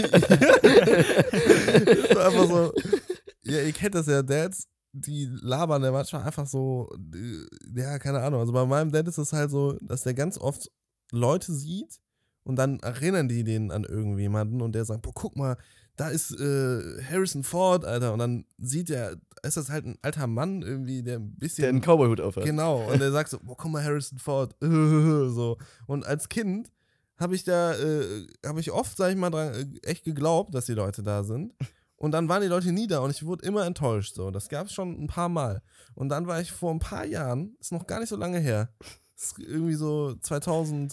Das war einfach so, ja, ihr kennt das ja, Dads, die labern ja manchmal einfach so, äh, ja, keine Ahnung. Also bei meinem Dad ist es halt so, dass der ganz oft Leute sieht und dann erinnern die den an irgendjemanden und der sagt, boah, guck mal, da ist äh, Harrison Ford, Alter. Und dann sieht er, ist das halt ein alter Mann irgendwie, der ein bisschen... Der einen Cowboy-Hut aufhat. Genau, und er sagt so, boah, guck mal, Harrison Ford. so. Und als Kind habe ich da, äh, habe ich oft, sag ich mal, dran, äh, echt geglaubt, dass die Leute da sind. Und dann waren die Leute nie da und ich wurde immer enttäuscht. So. Das gab es schon ein paar Mal. Und dann war ich vor ein paar Jahren, ist noch gar nicht so lange her, ist irgendwie so zweitausendsiebzehn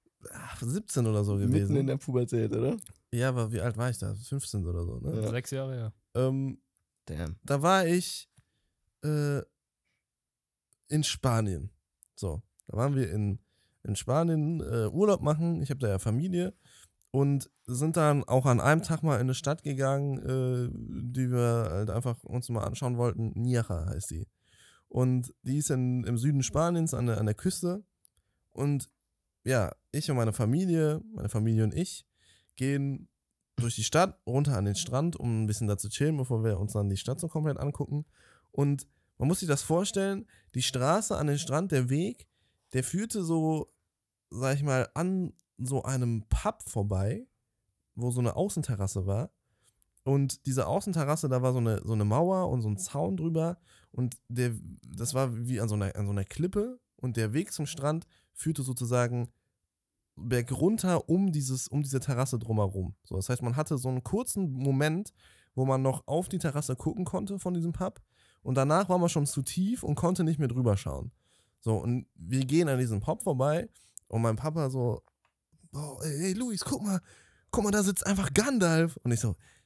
oder so Mitten gewesen. in der Pubertät, oder? Ja, aber wie alt war ich da? fünfzehn oder so, ne? Ja. Sechs Jahre, ja. Ähm, Damn. da war ich äh, in Spanien. So, da waren wir in, in Spanien äh, Urlaub machen. Ich habe da ja Familie und sind dann auch an einem Tag mal in eine Stadt gegangen, äh, die wir halt einfach uns mal anschauen wollten. Nierra heißt die. Und die ist in, im Süden Spaniens an der, an der Küste. Und ja, ich und meine Familie, meine Familie und ich, gehen durch die Stadt, runter an den Strand, um ein bisschen da zu chillen, bevor wir uns dann die Stadt so komplett angucken. Und man muss sich das vorstellen, die Straße an den Strand, der Weg, der führte so, sag ich mal, an so einem Pub vorbei, wo so eine Außenterrasse war. Und diese Außenterrasse, da war so eine, so eine Mauer und so ein Zaun drüber. Und der, das war wie an so einer, an so einer Klippe. Und der Weg zum Strand führte sozusagen bergunter um, dieses, um diese Terrasse drumherum. So, das heißt, man hatte so einen kurzen Moment, wo man noch auf die Terrasse gucken konnte von diesem Pub. Und danach war man schon zu tief und konnte nicht mehr drüber schauen. So, und wir gehen an diesem Pub vorbei und mein Papa so, oh, ey, ey Luis, guck mal, guck mal, da sitzt einfach Gandalf. Und ich so,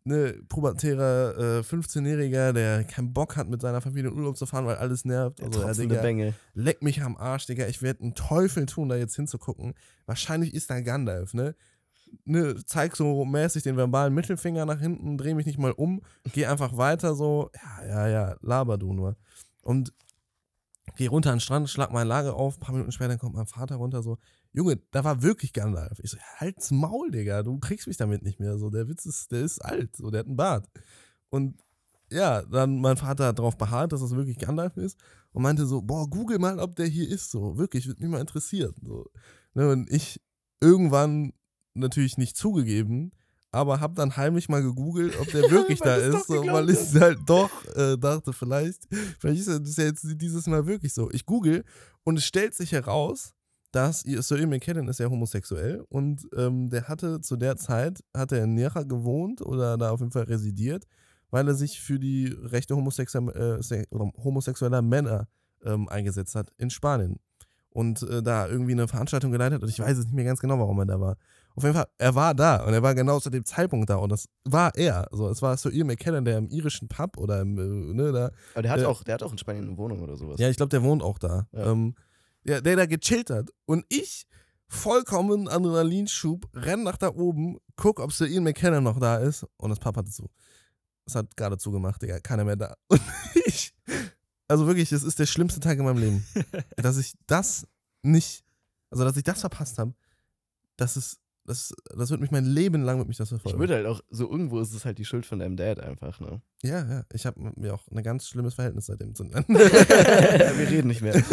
ne, pubertärer äh, fünfzehnjähriger, der keinen Bock hat, mit seiner Familie in Urlaub zu fahren, weil alles nervt. Der Also, ja, tropfende Digga, Bengel. leck mich am Arsch, Digga. Ich werde einen Teufel tun, da jetzt hinzugucken. Wahrscheinlich ist da Gandalf, ne? ne? Zeig so mäßig den verbalen Mittelfinger nach hinten, dreh mich nicht mal um, geh einfach weiter so. Ja, ja, ja, laber du nur. Und geh runter an den Strand, schlag mein Lager auf, ein paar Minuten später kommt mein Vater runter so, Junge, da war wirklich Gandalf. Ich so, halt's Maul, Digga, du kriegst mich damit nicht mehr. So, der Witz ist, der ist alt, so, der hat einen Bart. Und ja, dann mein Vater hat darauf beharrt, dass das wirklich Gandalf ist und meinte so, boah, google mal, ob der hier ist, so, wirklich, würde mich mal interessieren. So. Ne, und ich irgendwann natürlich nicht zugegeben, aber hab dann heimlich mal gegoogelt, ob der wirklich da ist, so, weil ich halt doch äh, dachte, vielleicht, vielleicht ist das ja jetzt dieses Mal wirklich so. Ich google und es stellt sich heraus, dass Sir Ian McKellen ist ja homosexuell und ähm, der hatte zu der Zeit, hat er in Nera gewohnt oder da auf jeden Fall residiert, weil er sich für die Rechte homosexuell, äh, homosexueller Männer ähm, eingesetzt hat in Spanien. Und äh, da irgendwie eine Veranstaltung geleitet hat und ich weiß jetzt nicht mehr ganz genau, warum er da war. Auf jeden Fall, er war da und er war genau zu dem Zeitpunkt da und das war er. Also es war Sir Ian McKellen, der im irischen Pub oder im, äh, ne, da. Aber der hat, äh, auch, der hat auch in Spanien eine Wohnung oder sowas. Ja, ich glaube, der wohnt auch da. Ja. Ähm, ja, der da gechillt hat. Und ich, vollkommen Adrenalinschub, renn nach da oben, guck, ob Sir Ian McKellen noch da ist und das Pub hatte zu. Es hat gerade zugemacht, Digga, keiner mehr da. Und ich, also wirklich, das ist der schlimmste Tag in meinem Leben. Dass ich das nicht, also dass ich das verpasst habe, das ist, das, das wird mich mein Leben lang mit mich das Ich verfolgen. würde halt auch, so irgendwo ist es halt die Schuld von deinem Dad einfach, ne? Ja, ja, ich habe mir auch ein ganz schlimmes Verhältnis seitdem zu nennen. Wir reden nicht mehr.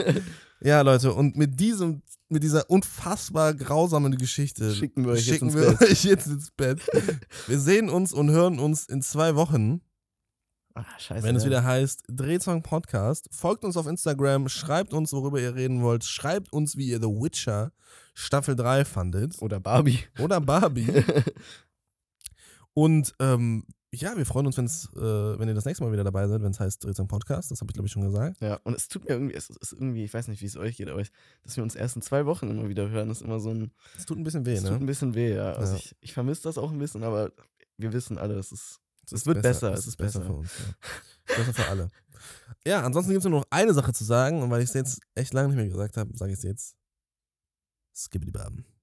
Ja, Leute, und mit diesem, mit dieser unfassbar grausamen Geschichte Schicken wir euch jetzt schicken ins wir Bett. euch jetzt ins Bett. Wir sehen uns und hören uns in zwei Wochen, Ah, scheiße. wenn es ja. wieder heißt Drehzong Podcast. Folgt uns auf Instagram, schreibt uns, worüber ihr reden wollt. Schreibt uns, wie ihr The Witcher Staffel drei fandet. Oder Barbie. Oder Barbie. Und ähm, ja, wir freuen uns, wenn's, äh, wenn ihr das nächste Mal wieder dabei seid, wenn es heißt Drehzong Podcast. Das habe ich, glaube ich, schon gesagt. Ja, und es tut mir irgendwie, es ist irgendwie, ich weiß nicht, wie es euch geht, aber ich, dass wir uns erst in zwei Wochen immer wieder hören, ist immer so ein, Es tut ein bisschen weh, es ne? tut ein bisschen weh, ja. Also Ja. ich, ich vermisse das auch ein bisschen, aber wir wissen alle, es ist, Es es ist wird besser, Es es ist ist besser besser. für uns. Ja. Besser für alle. Ja, ansonsten gibt es nur noch eine Sache zu sagen. Und weil ich es jetzt echt lange nicht mehr gesagt habe, sage ich es jetzt. Skibbidi-Bam.